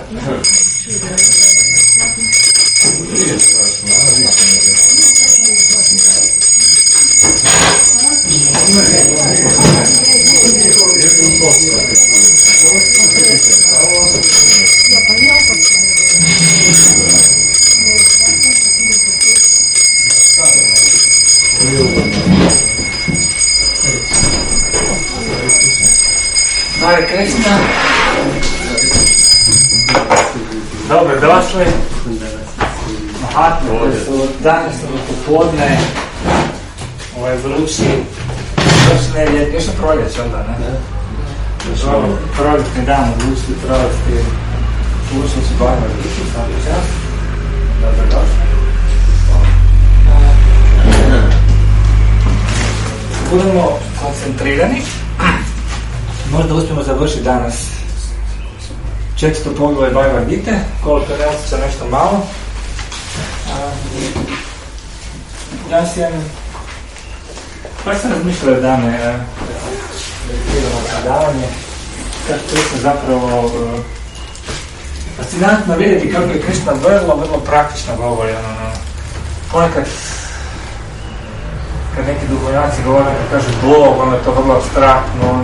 Hare Krishna. Dobro došli. Mahatma, danas u popodne, ovo je vrući, još je proljeće onda, ne? Proljetni dan, vrući proljetni, slušali su Bhagavad Gita, svaki čas. Dobro došli. Budemo koncentrirani. Možda uspijemo završiti danas 400 poglavlje Bhagavad Gite, koliko ne osjeća nešto malo. Ja sam razmišljao da me idemo predavanje, kako Krishna zapravo fascinantno vidjeti kako je Krishna vrlo praktično govori. Ponekad kad neki duhovnjaci govore, kad kaže Bog, ono je to vrlo abstraktno,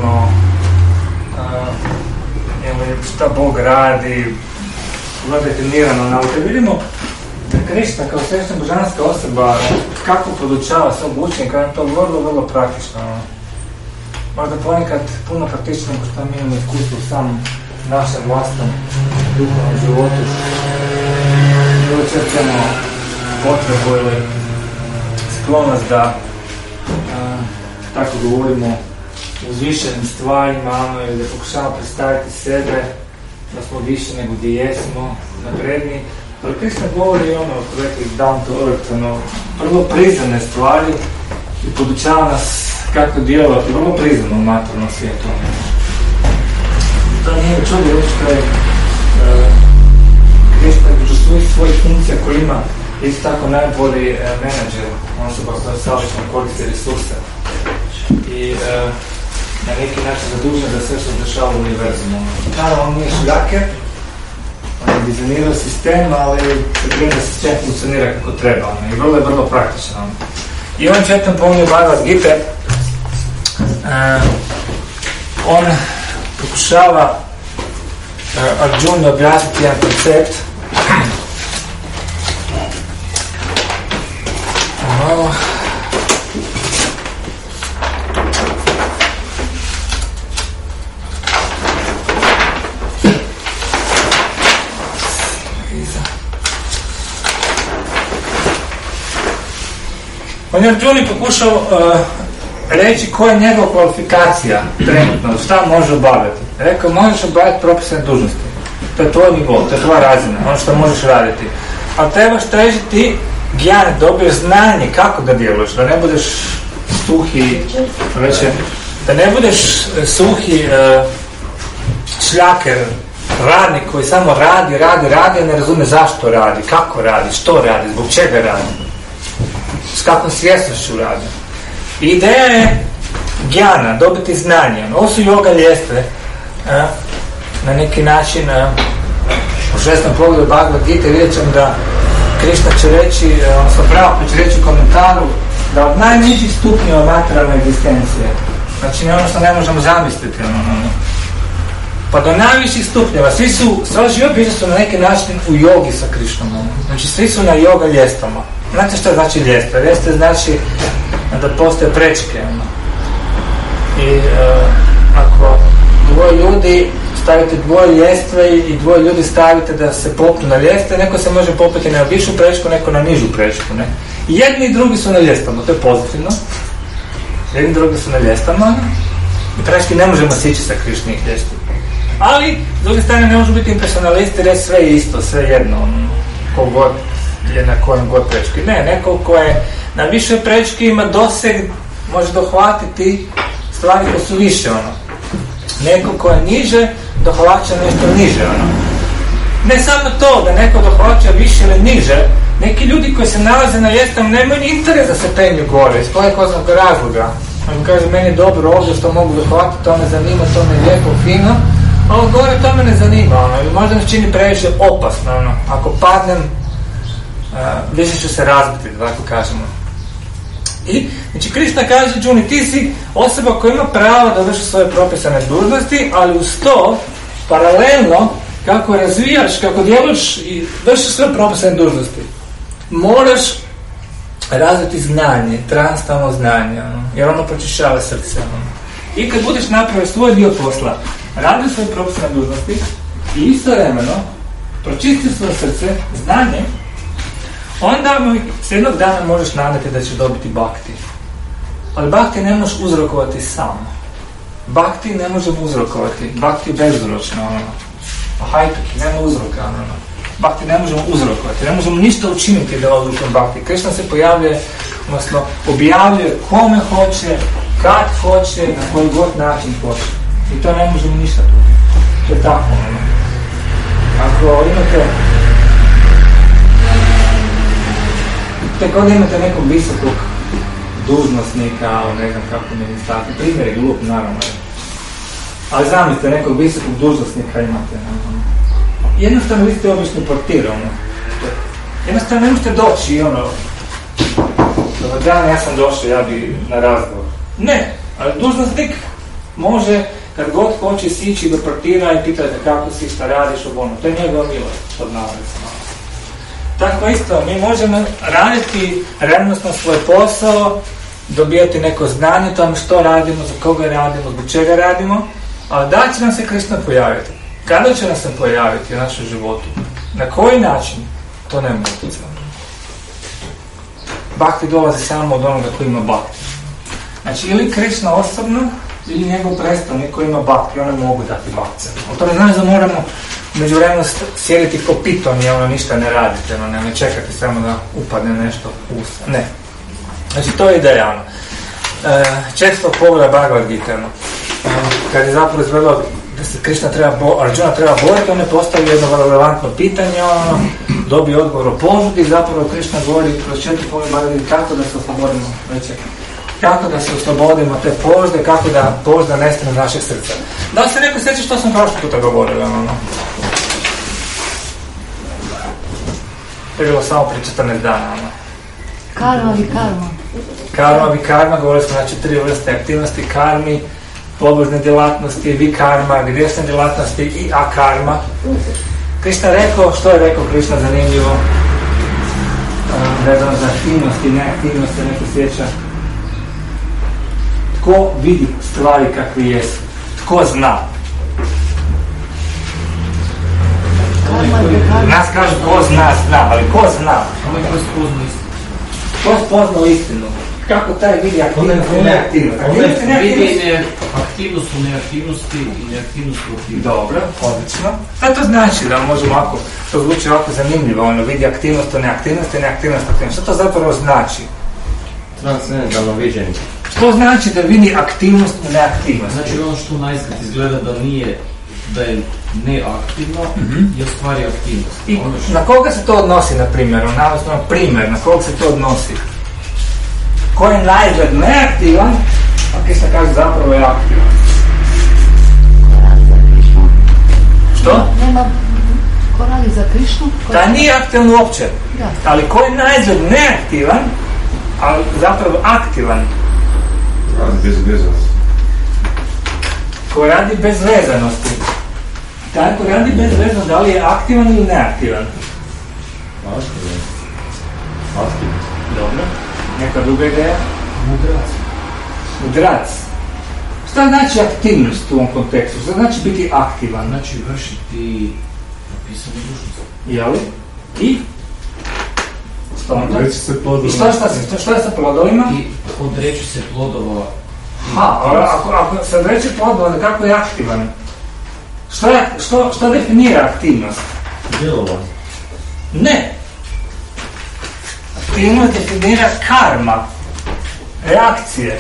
šta Bog radi, vrlo definirano, ali kad vidimo da Krishna kao svešna božanska osoba kako podučava svog učenika, je to vrlo praktično. Možda ponekad puno praktično nego što mi imamo iskustvo u samom našem vlastnom duhovnom životu. Mi osjećamo potrebu ili sklonost da tako govorimo uzvišenim stvarima ili da pokušamo predstaviti sebe da smo više nego gdje jesmo, napredni. Ali Krishna govori rekli down to earth, vrlo prizemne stvari i podučava nas kako djelovati vrlo prizemno u materijalnom svijetu. To nije čudo reći kada je Krishna među svojih funkcija koje ima isto tako najbolji menadžer, osoba koja savršeno koristi resurse i na neki način zadužen da sve što se dešava u univerzumu. Naravno, on nije šljaker, on je dizajnirao sistem, ali se brine da sistem funkcionira kako treba i vrlo je vrlo praktično. I on četam pomnio Bhagavad Gite, on pokušava Arjuna objasniti jedan koncept. On je Arjuni pokušao reći koja je njegova kvalifikacija trenutno, šta može obavljati. Rekao, možeš obavljati propisane dužnosti. To je tvoj nivo, to je tvoja razina, ono što možeš raditi. Ali trebaš tražiti gyan, dobiješ znanje kako da djeluješ, da ne budeš suhi, da ne budeš suhi šljaker, radnik koji samo radi, a ne razume zašto radi, kako radi, što radi, zbog čega radi, s kakvom svjesnošću radi. I ideja je gyana, dobiti znanje. Ovo su yoga ljestve, na neki način u 6. poglavlju Bhagavad Gita vidjet ćemo da Krishna će reći, odnosno Prabhupada će reći u komentaru da od najnižih stupnjeva materijalne egzistencije, znači ono što ne možemo zamisliti, pa do najviših stupnjeva, sva život bića su na neki način u jogi sa Krishnom, znači svi su na yoga ljestvama. Znate što znači ljestve? Ljestve znači da postoje prečke. I ako dvoje ljudi stavite dvoje ljestve i dvoje ljudi stavite da se popnu na ljestve, neko se može popeti na višu prečku, neko na nižu prečku. Ne? I jedni i drugi su na ljestvama, to je pozitivno. Jedni i drugi su na ljestvama i prečki ne možemo sići sa Krišnih ljestvi. Ali, s druge strane, ne može biti impersonalisti, reći sve je isto, sve jedno, kogod je na kojem god prečki. Ne, neko ko je na višoj prečki ima doseg, može dohvatiti stvari koje su više, Neko ko je niže, dohvaća nešto niže, Ne samo to, da neko dohvaća više ili niže, neki ljudi koji se nalaze na ljestvama nemaju ni interes da se penju gore, iz kojeg razloga. On kaže, meni je dobro ovdje što mogu dohvatiti, to me zanima, to me je lijepo, fino, ovo gore to me ne zanima, ili možda mi čini previše opasno, ako padnem, više ću se razbiti, da tako kažemo. I, znači, Krišna kaže, Džuni, ti si osoba koja ima pravo da vrši svoje propisane dužnosti, ali uz to, paralelno, kako razvijaš, kako djeluješ i vršiš sve propisane dužnosti, moraš razviti znanje, transtalno znanje, jer ono pročišćava srce. I kad budeš napravio svoj dio posla, radio svoje propisane dužnosti i istovremeno pročistio svoje srce, znanje, onda s jednog dana možeš nadati da ćeš dobiti bhakti. Ali bhakti ne možeš uzrokovati sam. Bhakti ne možemo uzrokovati. Bhakti je bezuzročno. Hajtuki, nema uzroka. Bhakti ne možemo uzrokovati. Ne možemo ništa učiniti da odlučimo bhakti. Krishna se pojavljuje, odnosno objavljuje kome hoće, kad hoće, na koji god način hoće. I to ne možemo ništa tu. To je tako. Ako imate tek onda imate nekog visokog dužnosnika, ne znam kako ministarstvo, primjer je glup, naravno. Ali zamislite, nekog visokog dužnosnika imate. Jednostavno vi ste obični portir, jednostavno ne možete doći i dobar dan, ja sam došao, ja bi na razgovor. Ne, ali dužnosnik može, kad god hoće sići do portira i pitate kako si, šta radiš, to je njegova milost, pod navodnicima. Tako isto, mi možemo raditi revnosno svoj posao, dobijati neko znanje o tome što radimo, za koga radimo, zbog čega radimo, ali da će nam se Krishna pojaviti. Kada će nam se pojaviti u našem životu? Na koji način? To nema utjecaja. Bhakti dolazi samo od onoga koji ima bhakti. Znači, ili Krishna osobno, ili njegov predstavnik koji ima bhakti, one mogu dati bhakti. O to ne znači da moramo međuvremeno sjediti ko piton i ništa ne radite, ne čekate samo da upadne nešto u usta. Ne. Znači, to je idealno. Često pogleda Bhagavad Gita, kad je zapravo izgledalo da se Arjuna treba boriti, on je postavio jedno relevantno pitanje, dobio odgovor o požudi, zapravo Krishna govori kroz 4 pogleda Bhagavad Gita kako da se oslobodimo kako da se oslobodimo te požde, kako da požda nestane iz našeg srca. Da li se neko sjeća što sam prošli puta govorio? To je bilo samo prije 14 dana. Karma vikarma. Karma vikarma, govorili smo znači 3 vrste aktivnosti, karmi, pobožne djelatnosti, vikarma, grijesne djelatnosti i akarma. Krishna rekao, što je rekao Krishna zanimljivo, vezano za aktivnosti i neaktivnosti, neko sjeća. Tko vidi stvari kakve jesu? Tko zna? Nas kažu ko zna, ali ko zna? Ko spoznao istinu? Kako taj vidi aktivnost i neaktivnost? Vidi aktivnost u neaktivnosti i neaktivnost u aktivnosti. Dobro, odlično. Šta to znači da možemo ovako, to zvuči ovako zanimljivo, vidi aktivnost u neaktivnosti i neaktivnost u aktivnosti. Šta to zapravo znači? Transcendentalno viđenje. Što znači da vidi aktivnost u neaktivnosti? Znači ono što najzgled izgleda da je neaktivno i ostvari aktivnost. I na koga se to odnosi, na primjer? Primjer, na koga se to odnosi? Ko je najzgled neaktivan, a Krishna kaže zapravo je aktivan. Što? Nema ko radi za Krishnu. Da nije aktivan uopće. Da. Ali ko je najzgled neaktivan, ali zapravo aktivan. Radi bez vezanosti. Ko radi bez vezanosti. Taj ko radi bez vezanosti, da li je aktivan ili neaktivan? Aktivan. Dobro. Neka druga ideja? Mudrac. Mudrac. Šta znači aktivnost u ovom kontekstu? Šta znači biti aktivan? Znači vršiti propisane dužnosti. Jeli? I? Što onda? Odreći se plodovima. I što je sa plodovima? I odreći se plodova. Ako se odreći plodova, onda kako je aktivan? Što definira aktivnost? Djelovanje. Ne. Aktivnost definira karma. Reakcije.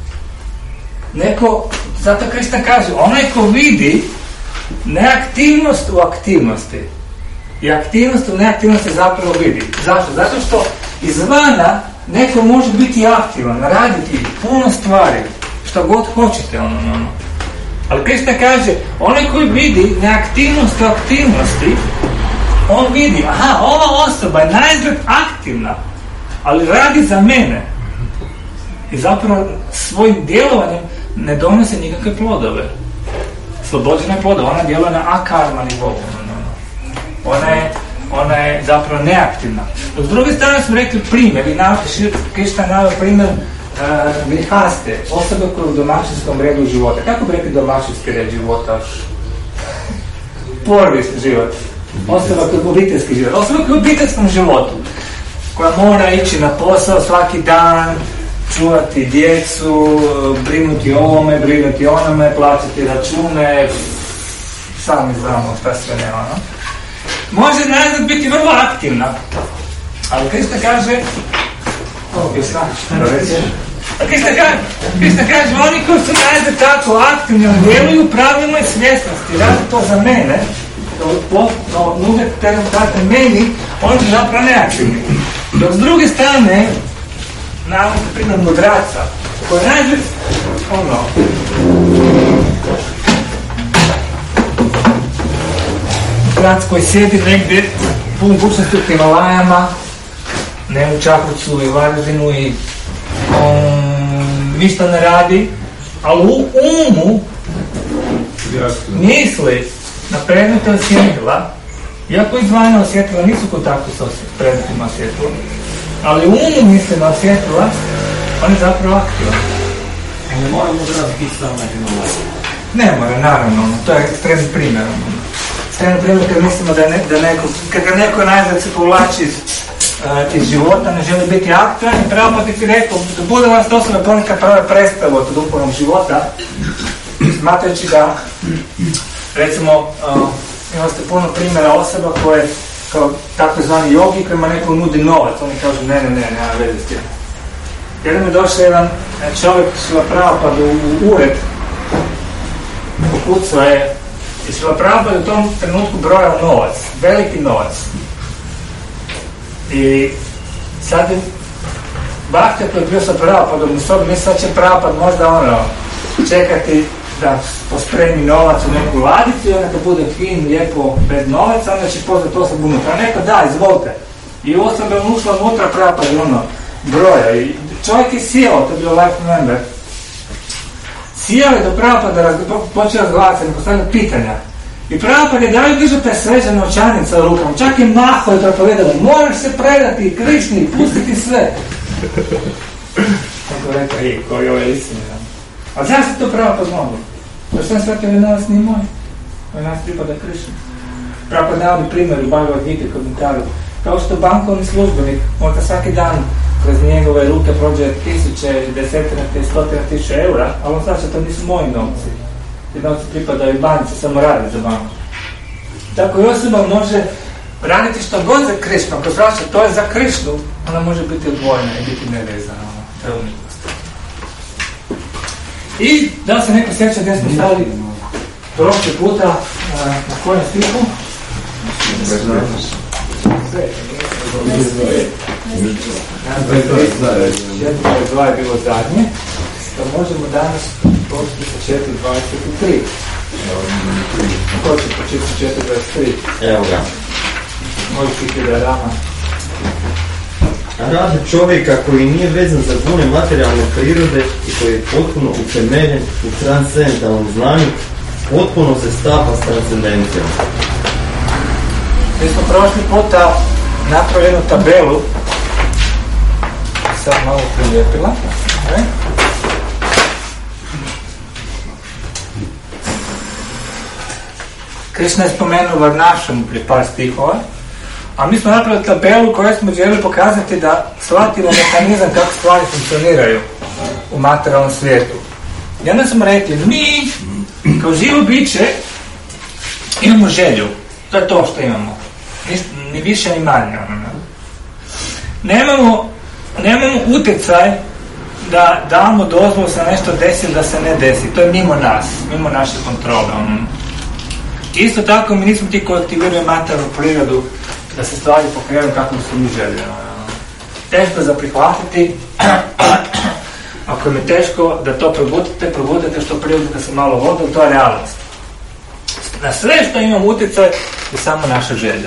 Neko, zato Krishna kaže, onaj ko vidi neaktivnost u aktivnosti i aktivnost u neaktivnosti zapravo vidi. Zašto? Zato što izvana neko može biti aktivan, raditi puno stvari, što god hoćete, Ali Krishna kaže, onaj koji vidi neaktivnost u aktivnosti, on vidi, aha, ova osoba je naizgled aktivna, ali radi za mene. I zapravo svojim djelovanjem ne donose nikakve plodove. Slobođena je plodova, ona djeluje na akarma nivou. Ona je zapravo neaktivna. S druge strane smo rekli primjer, i Krishna naveo primjer grihaste, osobe koje u domaćinskom redu života. Kako bi rekli domaćinski red života? Porodični život. Osoba koja je obiteljski život. Osoba koja je u obiteljskom životu. Koja mora ići na posao svaki dan, čuvati djecu, brinuti o ovome, brinuti onome, plaćati račune, sami znamo šta sve nema. No? Može naizgled biti vrlo aktivna, ali Krishna kaže, Krishna kaže, oni koji su naizgled tako aktivni, djeluju pravilnoj svjesnosti, radi to za mene, nude te rezultate meni, oni su zapravo neaktivni. Dok s druge strane, navodite primjer mudraca, koji naizgled, mudrac koji sjedi negdje pun bučnosti u Himalajama, ne u Čakovcu i Varaždinu i ništa ne radi, ali u umu misli na predmete osjetila, iako izvana osjetila nisu u kontaktu sa predmetima osjetila, ali u umu misli na osjetila, on je zapravo aktivan. Ne moramo da biti samo na Himalaju. Ne mora, naravno, to je ekstremni primjer. Ekstremni primjer kad mislimo kad ga neko najzad se povlači iz života, ne želi biti aktivan, i pravo pa ti rekao, da bude vas to osoba ponekad prave predstavu od duhovnog života, smatrajući da, recimo, imali ste puno primjera osoba koje, kao takozvani jogi, kojima neko nudi novac, oni kažu ne, nema veze s tim. Jednom je došao jedan čovjek Šrila Prabhupada u ured, ukucao je, i Šrila Prabhupada u tom trenutku brojao novac, veliki novac. I sad je Bhaktija koji je bio sa Prabhupadom u sobi, misli sad će Prabhupada možda čekati da pospremi novac u neku ladicu i onda kad bude fin, lijepo, bez novaca, onda će pozvati osobu unutra. A neko da, izvolite. I osoba je ušla unutra, Prabhupada broja. I čovjek je sjeo, to je bio life member. Sjeo je do Prabhupada, počeo razgovarati, ne postavljaju pitanja. I Prabhupada je daju držati te sveže novčanice u rukama, čak i maho je propovedalo, moraš se predati Krišni, pustiti sve. Tako rekao, koji ovo je istina. A znaš se to Prabhupada mogu? To što je shvatio, ovaj novac nije moj. Ovaj nas pripada Krišni. Prabhupada navodi primjer u Bhagavad Gita komentaru. Kao što bankovni službenik, možda svaki dan kroz njegove ruke prođe 1000, desetina, 100.000 eura, ali on znači to nisu moji novci. Ti novci pripadaju banci, samo radi za banku. Tako i osoba može raditi što god za Krišnu. Ako zrača to je za Krišnu, ona može biti odvojena i biti nevezana. To je umjetnost. I da se neko sjeća gdje smo stali prošli puta na kojem stihu? 4.22 je bilo zadnje, pa možemo danas početi sa 4.23. Ko će početi sa 4.23? Evo ga. Možeš iti da rama. Rad čovjeka koji nije vezan za gune materijalne prirode i koji je potpuno utemeljen u transcendentalnom znanju, potpuno se stapa s transcendencijom. Mi smo prošli puta napravili jednu tabelu, sad malo prilijepila. Krishna je spomenuo Varnašamu prije par stihova, a mi smo napravili tabelu koju smo željeli pokazati da shvatimo mehanizam kako stvari funkcioniraju u materijalnom svijetu. I onda smo rekli, mi kao živo biće imamo želju, to je to što imamo, ni više ni manje. Nemamo utjecaj da damo dozvolu se nešto desi ili da se ne desi, to je mimo nas, mimo naše kontrole. Isto tako mi nismo ti koji aktiviraju materijalnu prirodu da se stvari pokrenu kako su mi željeli. Teško za prihvatiti, ako im je teško da to probudite što prije, da se malo vode, to je realnost. Na sve što imam utjecaj je samo naša želja.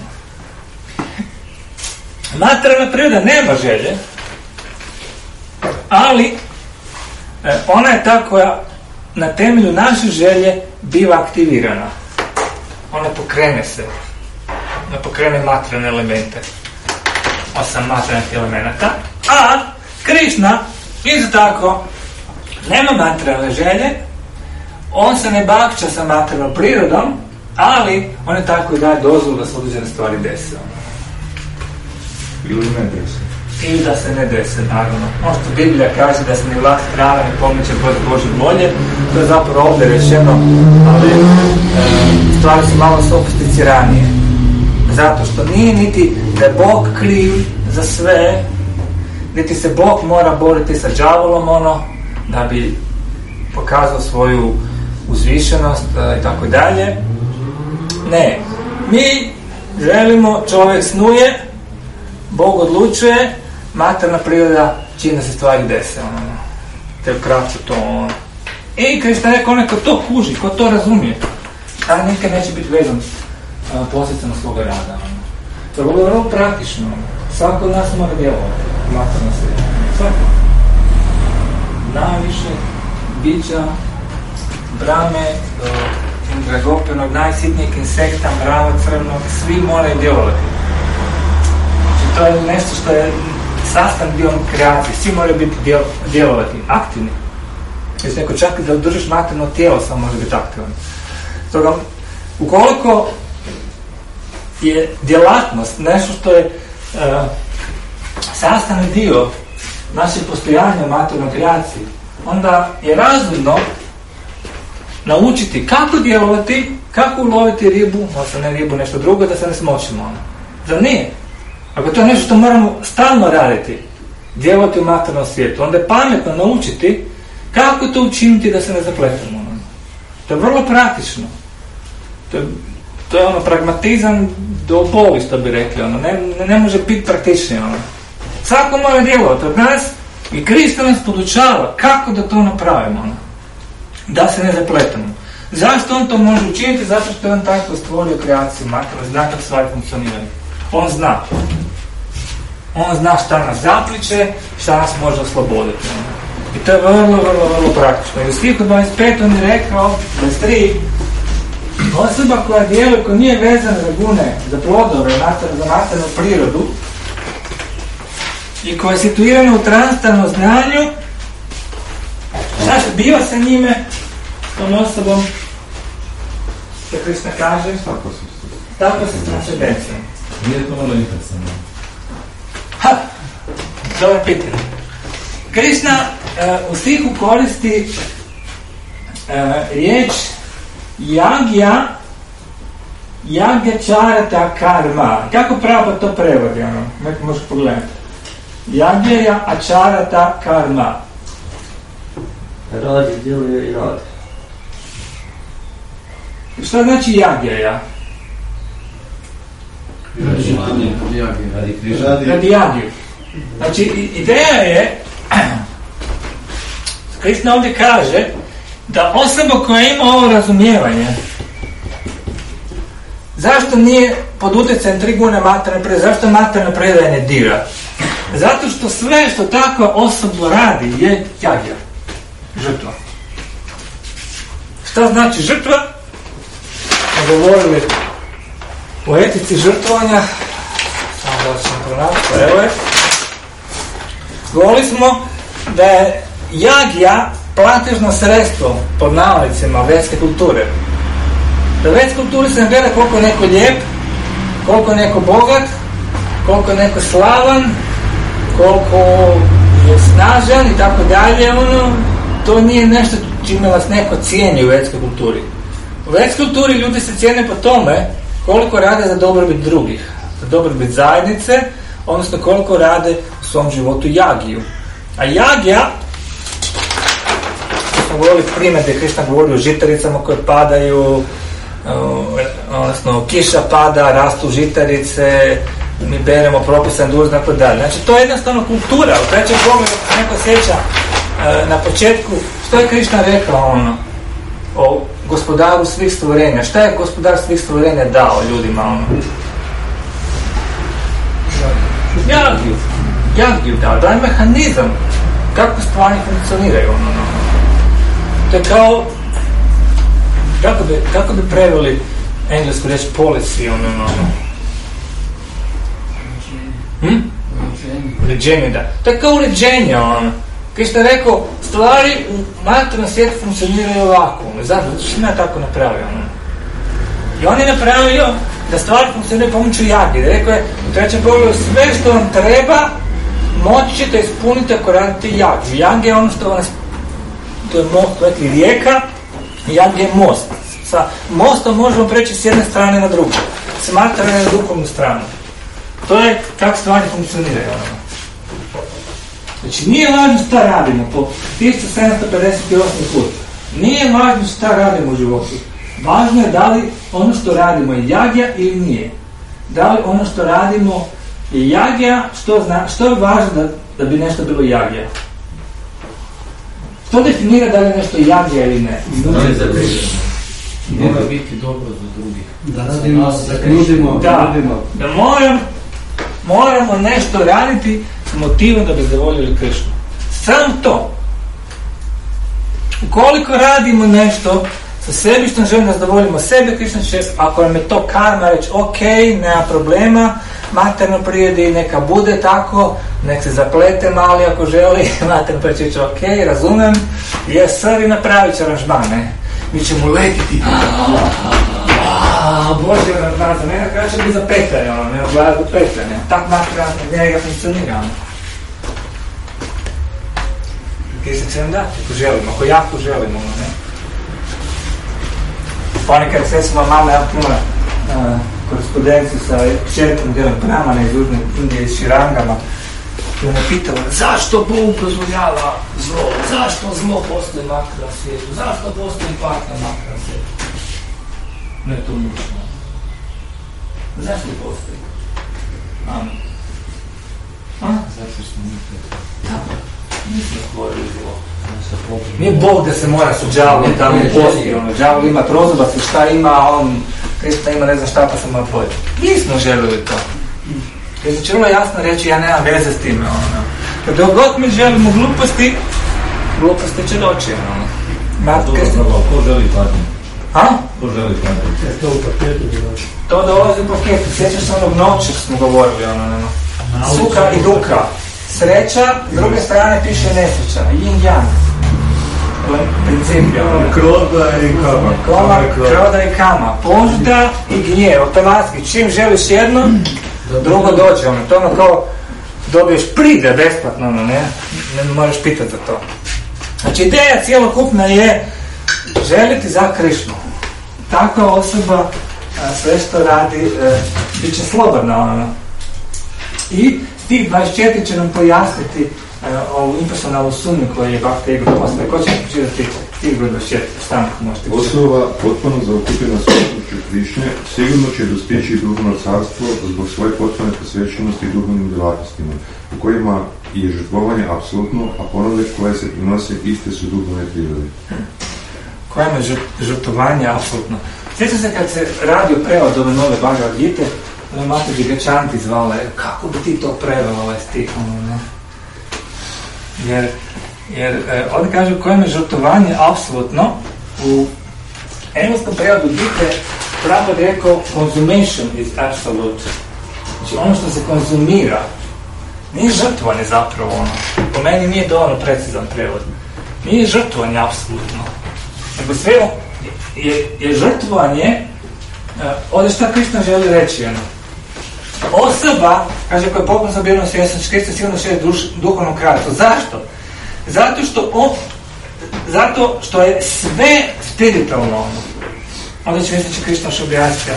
Materijalna priroda nema želje, ali ona je ta koja na temelju naše želje biva aktivirana. Ona pokrene se. Ona pokrene materijalne elemente. 8 materijalnih elemenata. A Krišna isto tako nema materijalne želje, on se ne bakća sa materijalnom prirodom, ali on je tako i daje dozvolu da se određene stvari dese. Ili ne dese. I da se ne dese, naravno. Ono što Biblija kaže da se ni vlast prava ne pomiče bez Božje volje, to je zapravo ovdje rečeno, ali stvari su malo sofisticiranije. Zato što nije niti da je Bog kriv za sve, niti se Bog mora boriti sa đavolom, da bi pokazao svoju uzvišenost i tako dalje. Ne. Mi želimo, čovjek snuje, Bog odlučuje, materijalna priroda čini da se stvari dese. Te ukratko to. I Krišna rekao, onaj ko to kuži, ko to razumije, taj nikad neće biti vezan posljedicama svoga rada. To je vrlo praktično. Svako od nas mora djelovati. Materijalna svijet. Svako. Najviše bića, brame, dragopenog, najsitnijeg insekta, mrava crnog, svi moraju djelovati. Znači, to je nešto što je sastavni dio kreacije. Svi moraju biti djelovati, aktivni. Jer neko čak i da držiš materijalno tijelo, samo može biti aktivan. Stoga, ukoliko je djelatnost nešto što je sastavni dio našeg postojanja u materijalnoj kreaciji, onda je razumno naučiti kako djelovati, kako uloviti ribu, odnosno ne ribu, nešto drugo, da se ne smočimo. Zar nije? Ako to je nešto što moramo stalno raditi, djelovati u materijalnom svijetu, onda je pametno naučiti kako to učiniti da se ne zapletemo. To je vrlo praktično. To je pragmatizam do boli, što bi rekli. Ne može biti praktičnije. Svako mora djelovati od nas i Kristo nas podučava kako da to napravimo. Da se ne zapletemo. Zašto on to može učiniti? Zato što je on tako stvorio kreaciju materijalnu, zna kako stvari funkcioniraju. On zna. On zna šta nas zapliče, šta nas može osloboditi. I to je vrlo, vrlo, vrlo praktično. I u stihu 25 on je rekao, 23, osoba koja djeluje, koja nije vezana za gune, za plodove, za materijalnu prirodu i koja je situirana u transitarnom znanju, znači biva sa njime, s tom osobom, što Krišna kaže, tako se s transcendencijom. Nije to malo interesantno. Dobro pitanje. Krišna u stihu koristi riječ Jagya Charata Karma. Kako pravo to prevodi? Neko može pogledati. Jagya Acharata Karma. Radi, djeluje i radi. Šta znači Jagya? Radi Jagyu. Znači, ideja je, Krišna ovdje kaže, da osoba koja ima ovo razumijevanje, zašto nije pod utjecajem tri gune materijalne prirode, zašto materijalna priroda ne dira? Zato što sve što takva osoba radi je jagja, žrtva. Šta znači žrtva? Smo govorili o etici žrtvovanja, samo da ćemo pronaći, evo je. Govorili smo da je jagja platežno sredstvo, pod navodnicima, vedske kulture. Da vedske kulture se ne gleda koliko je neko lijep, koliko je neko bogat, koliko je neko slavan, koliko je snažan i tako dalje, to nije nešto čime vas neko cijeni u vedskoj kulturi. U vedskoj kulturi ljudi se cijene po tome koliko rade za dobrobit drugih, za dobrobit zajednice, odnosno koliko rade u svom životu jagiju. A jagja, smo govorili primjer gdje Krišna govori o žitaricama koje padaju, odnosno kiša pada, rastu žitarice, mi beremo propisan duž, tako dalje. Znači to je jednostavno kultura. U trećem pogledu neko sjeća na početku, što je Krišna rekao o gospodaru svih stvorenja? Šta je gospodar svih stvorenja dao ljudima? Jagiju dao, daj mehanizam kako stvari funkcioniraju. To je kao, kako bi preveli englesku reč policy, uređenje, da. To je kao uređenje, Krišna je rekao, stvari u materijalnom svijetu funkcioniraju ovako. Zato što je tako napravio. I on je napravio da stvari funkcioniraju pomoću jage. Rekao je, u trećem pogledu, sve što vam treba, moći ćete ispuniti ako radite jage. Jage je ono što vas, to je most, rijeka, jage je most. Sa mostom možemo preći s jedne strane na drugu. S materijalne na duhovnu stranu. To je kako stvari funkcioniraju. Znači, nije važno šta radimo po 1758 put. Nije važno šta radimo u životu. Važno je da li ono što radimo je jagja ili nije. Da li ono što radimo je jagja, što je važno da bi nešto bilo jagja? Što definira da li je nešto jagja ili ne? Mora biti dobro za drugih. Da radimo, da knudimo. Da moramo nešto raditi s motivom da bi zadovoljili Krišnu. Samo to. Ukoliko radimo nešto sa sebištom, želim da zadovoljimo sebe, Krišna će, ako nam je to karma, reći ok, nema problema, materno prirodi, neka bude tako, nek se zaplete mali ako želi, materno prirodi će ok, razumem, i napravit će aranžman, ne? Mi ćemo letiti. Bože, aranžman za mene, kada će biti za petanje, ne odgleda za petanje. Tak materijalno njega funkcionira. Krišna će nam dati, ako želimo, ako jako želimo, ne? Ponekad sve su vam mama, ja imala korespondenciju sa kćerkom djelom Brahmana iz Južne Indije, iz Širangama, i ona pitala, zašto Bog dozvoljava zlo? Zašto zlo postoji na materijalnom svijetu? Zašto postoji patnja na materijalnom svijetu? Ne to mučno. Zašto postoji? Amen. Zato što nismo stvorili zlo. Nije Bog da se mora su džavlom tamo postoji, džavl ima prozoba, šta ima, on Krista ima ne znam šta pa se mora pojeti. Nismo želili to. Jer će vrlo jasno reći, ja nemam veze s time. Kada god mi želimo gluposti će doći. Ko želi patnju? Ko želi patnju? To u paketu dolazi. To dolazi u paketu. Sjećaš se onog novčeg smo govorili. Suka i duka. Sreća, s druge strane piše nesreća. Yin yang. Princip. Kroda i kama. Kroda i kama. Požuda i gnjev. Automatski. Čim želiš jedno, drugo dođe. To ono kao dobiješ pride besplatno. Ne moraš pitati za to. Znači ideja cijelokupna je želiti za Krišnu. Takva osoba sve što radi bit će slobodna. I tih 24 će nam pojasniti ovu impersonalnu sumnju koju je Bhakti Ego postavio. Ko će počitati tih 24 stanka možete početi? Osoba potpuno zaokupljena s poslušću Krišne sigurno će dostići duhovno carstvo zbog svoje potpune posvećenosti i duhovnim djelatnostima, u kojima je žrtvovanje apsolutno, a ponove koje se prinose iste su duhovne prirode. Kojima je žrtvovanje apsolutno? Sjeća se kad se radio prevod ove nove Bhagavad Gite, Mataji Gachanti zvala, kako bi ti to preveo ovaj stih, ne? Jer ovdje kaže kojim je žrtvovanje apsolutno, u engleskom prevodu Gite Prabhupada rekao consummation is absolute. Znači ono što se konzumira nije žrtvovanje zapravo ono. Po meni nije dovoljno precizan prevod. Nije žrtvovanje apsolutno. Nego sve je žrtvovanje, ovdje šta Krišna želi reći, ono. Osoba, kaže, koja je potpuno zabirano svjesna, Krista sigurno šeje duhovnom kraljetu. Zašto? Zato što je sve spiritualno. Onda će misleći Krista što objasniti.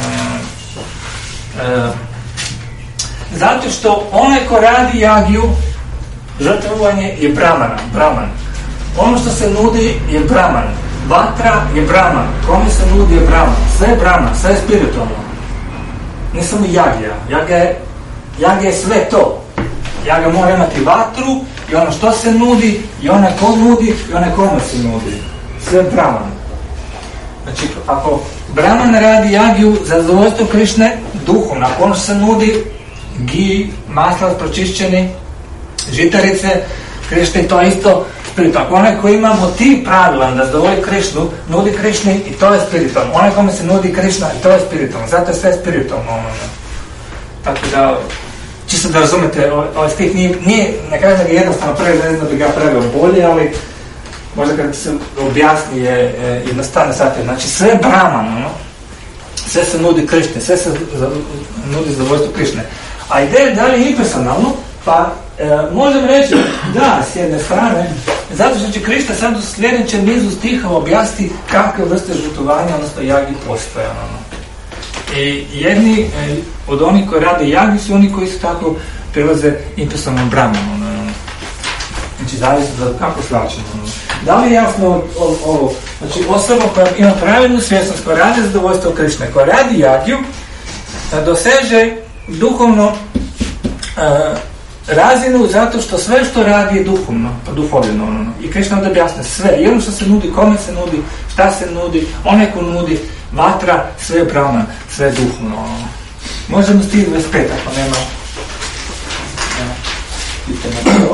Zato što onaj ko radi jagiju, žrtvovanje je brahman. Ono što se nudi je brahman. Vatra je brahman. Kome se nudi je brahman. Sve je brahman, sve je spiritualno. Ne samo jagija. Jagija je sve to. Jaga mora imati vatru i ono što se nudi, i onaj ko nudi, i onaj kome se nudi. Sve Brahman. Znači, ako Brahman radi jagiju za zadovoljstvo Krišne duhom, ako ono se nudi gi, masla pročišćeni, žitarice, Krišne, to je isto spiritualno. Ako onaj koji ima motiv pravilan da zadovolji Krišnu, nudi Krišni i to je spiritualno. Onaj kome se nudi Krišna i to je spiritualno. Zato je sve spiritualno. Tako da, čisto da razumete, ovaj stih nije na kraju da ga jednostavno preveo, ne znam da bi ga preveo bolje, ali možda kad se objasni je jednostavno shvatio. Znači sve Brahman, sve se nudi Krišne, sve se nudi zadovoljstvo Krišne. A ideja je dalje impersonalno, pa možem reći da, s jedne strane, zato što će Krišna sad u sljedećem nizu stiha objasniti kakve vrste žrtvovanja, odnosno jagi postoje. I jedni od onih koji rade jagi su oni koji su tako prilaze impersonalnom Brahmanu. Znači, zavisi da kako slačimo. Da li je jasno ovo? Znači, osoba koja ima pravilnu svjesnost, koja radi zadovoljstvo Krišne, koja radi jagiju, doseže duhovno razinu zato što sve što radi je duhovno, duhovljeno. I Krišna onda objasne sve. I ono što se nudi, kome se nudi, šta se nudi, onaj ko nudi, vatra, sve je Brahman, sve je duhovno. Možemo stići 25 ako nema pitanja.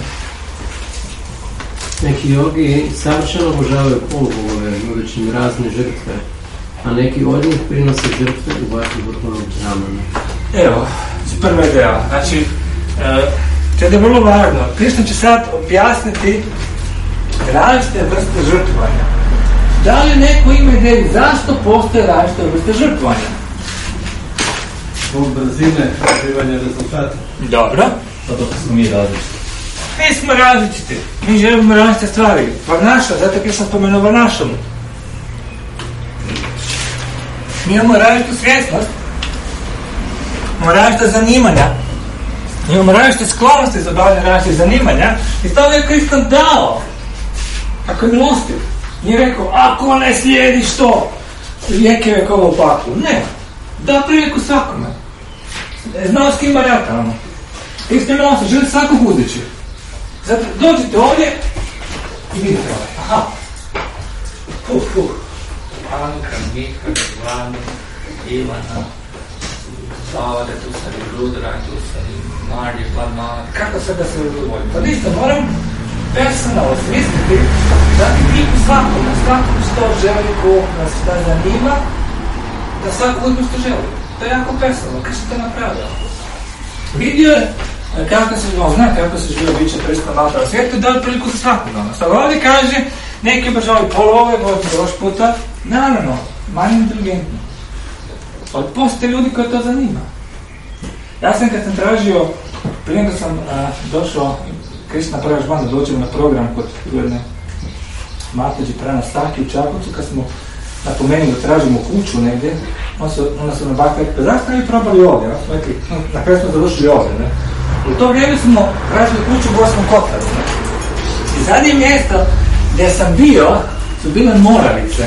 Neki jogi savršeno obožavaju polugovore, nudeći im razne žrtve, a neki od njih prinose žrtve u vatru vrhovnog Brahmana. Evo, prva ideja. Znači, to je vrlo važno. Krišna će sad objasniti različite vrste žrtvovanja. Da li neko ima ideju zašto postoje različite vrste žrtvovanja? Zbog brzine dobivanja rezultata. Dobro. Zato smo mi različiti. Mi smo različiti. Mi želimo različite stvari. Varnaša, zato Krišna spomenuo Varnašom. Mi imamo različitu svjesnost, imamo različite zanimanja, imamo različite sklonosti za obavljanje različitih zanimanja i stavno je Krišna dao. Ako je milostiv. Nije rekao, ako ne slijediš to, lijekeve kao u paklu. Ne. Da priliku svakome. Znao s kim barata. Krišna je milostiv, želi svakog uzdići. Zato dođite ovdje i vidite ovaj. Aha. Anka, Mika, Zvani, Ivana, Slavade, tu sam i Rudra, tu sam i Mardi, Vladmana. Kako se da se udovoljim? Pa isto, moram personalno smisliti da ti svakom što želi, ko nas šta zanima, da svako uzme što želi. To je jako personalno, kako se to napravio? Vidio je kako se zna, kako se žive biće pristano na svijetu, da priliku za svakog. Sad ovdje kaže, neki obožavaju polove, ovdje još puta, naravno, manje inteligentno. Ali postoje ljudi koji to zanima. Ja sam kad sam tražio, prije da sam došao, Krišna prva žban da dođemo na program kod jedne Matađi Prana Staki u Čakovcu, kad smo napomenuli da tražimo kuću negdje, onda su nam baka rekli, pa zašto ne bi probali ovdje? Na kraju smo završili ovdje. Ne? U to vrijeme smo tražili kuću u Gorskom Kotaru. I zadnje mjesto gdje sam bio su bile Moravice.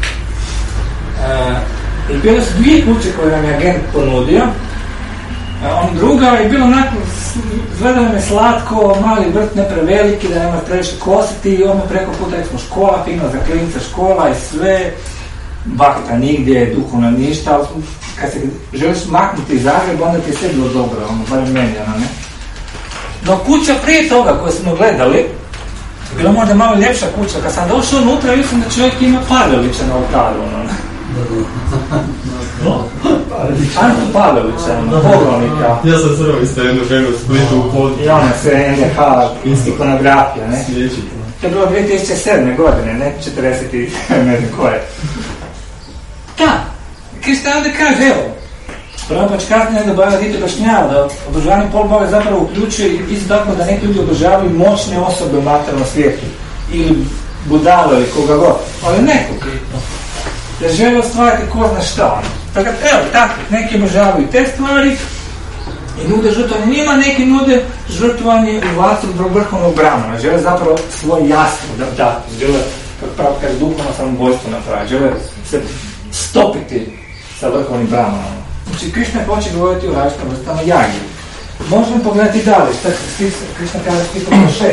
I bile su dvije kuće koje nam je agent ponudio. On druga je bilo onako, izgledalo me slatko, mali vrt, ne preveliki, da nema previše kositi i ono preko puta smo škola, fino za klinca škola i sve, vakta nigdje, duhovno ništa, ali kad se želiš maknuti iz Zagreba, onda ti je sve bilo dobro, barem meni, ne? No kuća prije toga koju smo gledali, bila možda malo ljepša kuća, kad sam došao unutra, vidim da čovjek ima Pavelića na oltaru, Anton Pavelića, poglavnika. Ja sam sreo isto jednu ženu u Splitu u Podru. I ona se NDH, ikonografija, ne? To je bilo 2007. godine, ne 40. ne znam koje. Da, Krišna onda kaže, evo, prvo pač kasnije da Bajla Dite Bašnjava, da obožavanje polubove zapravo uključuje isto tako da neki ljudi obožavaju moćne osobe u materijalnom svijetu. Ili budalo ili koga god, ali nekog. Da žele ostvariti ko zna šta. Tako, evo, tako, neki obožavaju te stvari i nude žrtvovanje njima, neki nude žrtvovanje u vatru vrhovnog Brahmana. Žele zapravo svoj jasno da žele, kako kaže, duhovno samobojstvo napraviti. Žele se stopiti sa vrhovnim Brahmanom. Znači, Krišna počne govoriti o različitim vrstama jagi. Možemo pogledati dalje, šta Krišna kaže stihom 6.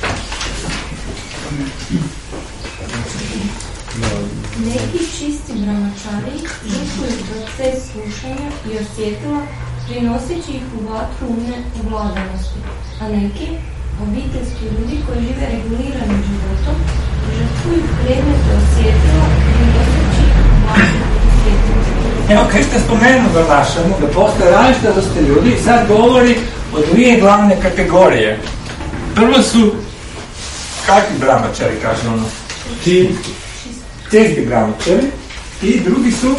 Neki čisti brahmačari žrtvuju proces slušanja i osjetila prinoseći ih u vatru umne ovladanosti, a neki obiteljski ljudi koji žive reguliranim životom žrtvuju predmete osjetila prinoseći ih u vatru osjetila. Evo, Krišna spomenuo za našemu da postoje različite vrste ljudi i sad govori o dvije glavne kategorije. Prvo su kakvi brahmačari, kaže ono? Čisti brahmačari i drugi su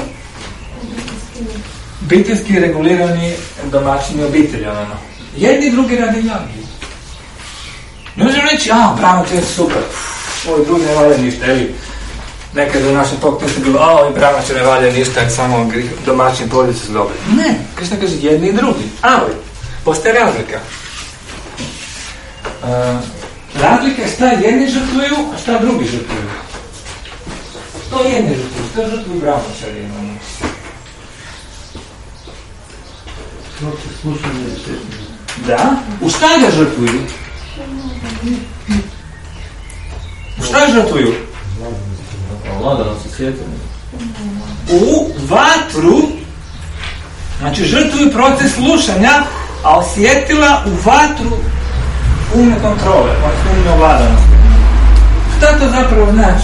obiteljski regulirani domaćini obitelji. Ono. Jedni i drugi rade jagi. Ne možemo reći, brahmačari su super, ovi drugi ne valja ništa, evi. Nekad u našem pokretu bilo, ovi brahmačari ne valja ništa, samo domaćini porodice su dobri. Ne, Krišna kaže jedni i drugi, ali postoje razlika. Razlika je šta jedni žrtvuju, a šta drugi žrtvuju. Što jedni žrtvuju, što žrtvuju brahmačari. Da, u šta ga žrtvuju? U šta žrtvuju? U vatru, znači žrtvuju proces slušanja, a osjetila u vatru umne kontrole, odnosno umne ovladanosti. Šta to zapravo znači?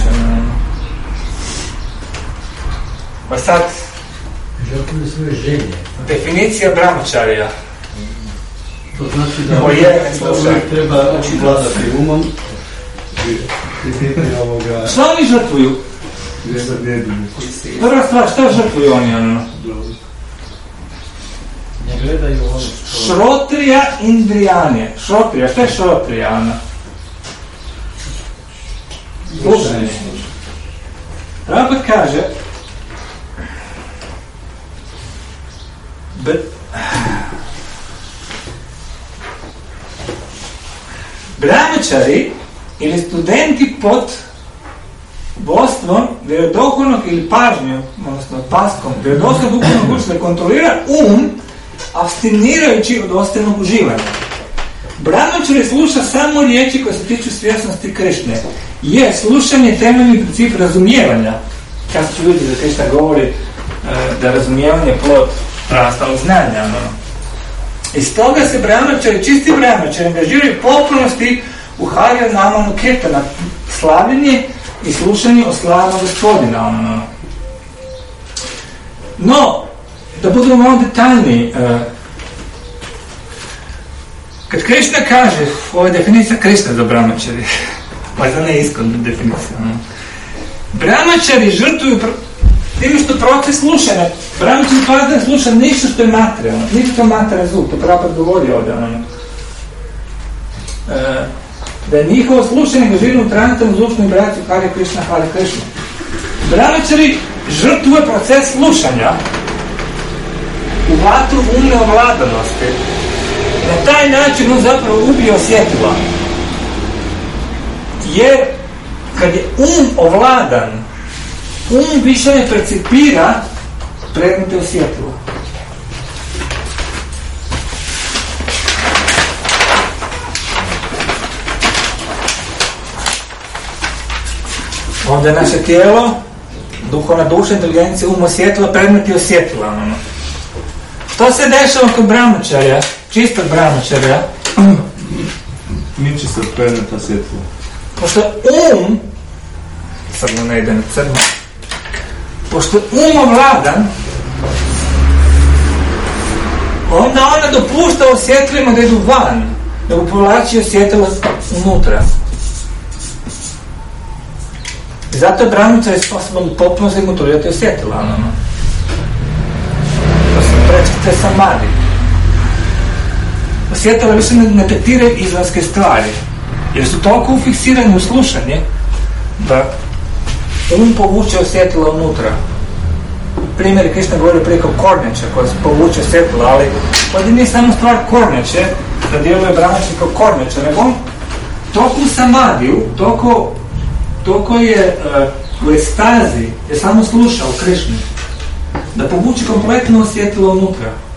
Pa sad, žrtvuju svoje želje. Definicija brahmačarija. To znači da uvijek treba vladati umom. Što oni žrtvuju? Prva stvar, što žrtvuju oni? Ne gledaju ono što... Šrotrija indrijanije. Šrotrija, što je šrotrija? Slušanje. Prabhupada kaže brahmačari ili studenti pod vodstvom vjerodostojnog ili pažnjom, odnosno paskom, vjerodostojnog duhovnog učitelja kontrolira abstinirajući od ostanog uživanja. Brahmačari sluša samo riječi koje se tiču svjesnosti Krišne. Je slušanje temeljni princip razumijevanja. Kako ću ljudi da Krišna govori da razumijevanje je plod rastalog znanja. I stoga se brahmačari, čisti brahmačari, angažiraju potpunosti u Harja Namanu Kirtana, slavljenje i slušanje o slavnom Gospodina. No, da budemo malo detaljniji, kad Krišna kaže, ovo je definicija Krišna za brahmačari, pa je za neiskodna definicija. Brahmačari žrtvuju tim što proces slušanja, brahmačari pazda sluša ništa što je materijalno, ništa što je materijalno zvuk, to Prabhupada govori ovdje. Da je njihovo slušanje angažirano u transitom zvučnom vibraciju Hare Krishna, Hare Krishna. Brahmačari žrtvuje proces slušanja u vatru umne ovladanosti. Na taj način on zapravo ubije osjetila. Jer kad je ovladan, više ne percipira predmete osjetila. Onda je naše tijelo, duhovna duša, inteligencija, osjetila, predmeti osjetila. Što se dešava kod brahmačarja, čistog brahmačarja? Miče se od predmeta osjetila. Pošto sad ne ide na crno, pošto ovladan, onda ona dopušta osjetlima da idu van, da mu povlači osjetila unutra. I zato je brahmačar sposoban potpuno se kontrolirati osjetila. To se prečite samadi. Osjetila više ne detektiraju izvanjske stvari, jer su toliko ufiksirani u slušanje da povuče osjetila unutra. Primjer, Krišna govori preko kornjača koja se povuče osjetila, ali ovdje nije samo stvar kornjače, da djeluje brahmačar kao kornjača, nego on toliko u samadiju, toliko je u ekstazi, je samo slušao Krišnu, da povuče kompletno osjetilo unutra.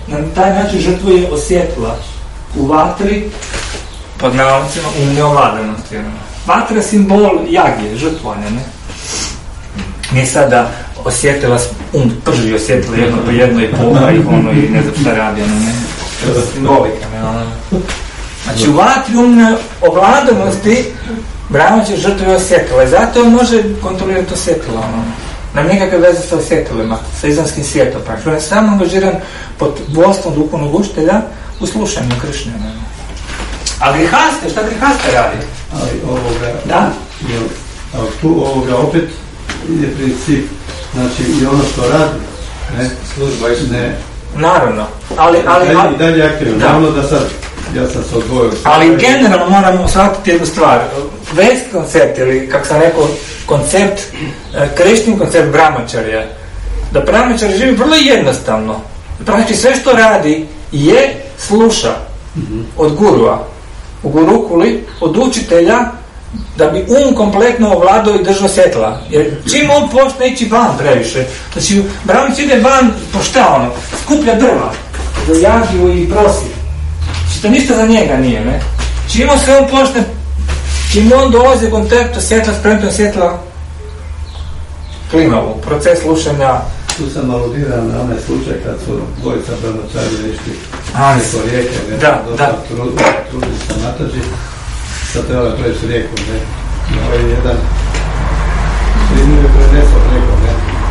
na taj način žrtvuje osjetila u vatri, pod navodnicima, u neovladanosti. Vatra je simbol jagije, žrtvovanja, ne? Nije sad da osjetila, prži osjetila jedno po jedno i puha i ono i ne znam šta radi, ono ne? To je simbolika, ne? Znači u vatri umne ovladanosti Brahmačar žrtvuje osjetila i zato on može kontrolirati osjetila, ono. Nema nikakve veze sa osjetilima, sa izvanskim svijetom. On je samo angažiran pod vodstvom duhovnog učitelja u slušanju Krišne. A grihaste, šta grihaste radi? Ali ovoga, da? Ali tu ovoga opet je princip, znači i ono što radi, ne? Služba i ne. Naravno, I dalje aktivno, naravno da sad, ja sam se odvojio. Ali generalno moramo shvatiti jednu stvar. Vedski koncept, ili kako sam rekao, koncept, Krišnin koncept Brahmačarja, da Brahmačar živi vrlo jednostavno. Znači sve što radi je sluša od gurua, u gurukuli, od učitelja, da bi kompletno ovladao i držao svjetla. Jer čim on počne ići van previše, znači Brahmačar ide van poštavno, skuplja drva za jagiju i prosi. Znači to ništa za njega nije, ne? Čim on počne, čim on dolazi u kontaktu svjetla s predmetom svjetla, klimavo, proces slušanja. Tu sam aludiran na onaj slučaj kad su dvojica brahmačari išli preko rijeke, ne? Da. Trudili se Mataji, sad trebalo je preći rijeku, ne? I ovaj jedan Sridnju je prenesao preko, ne?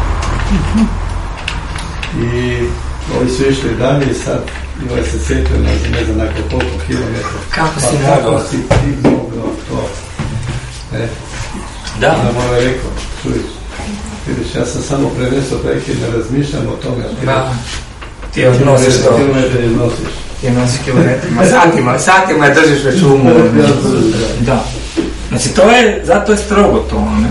I ovi su išli dalje i sad i ovaj se sjetio ne znam nakon koliko kilometra. Kako si mogao? Kako si ti mogao to? Ne? Da. Da mu je rekao, čuviš, vidiš, ja sam samo prenesao preke i ne razmišljam o tome. Ti odnosiš to. Kilometre iznosiš. Ti nosiš kilometrima, satima je držiš već umu. Da. Znači to je, zato je strogo to, ne?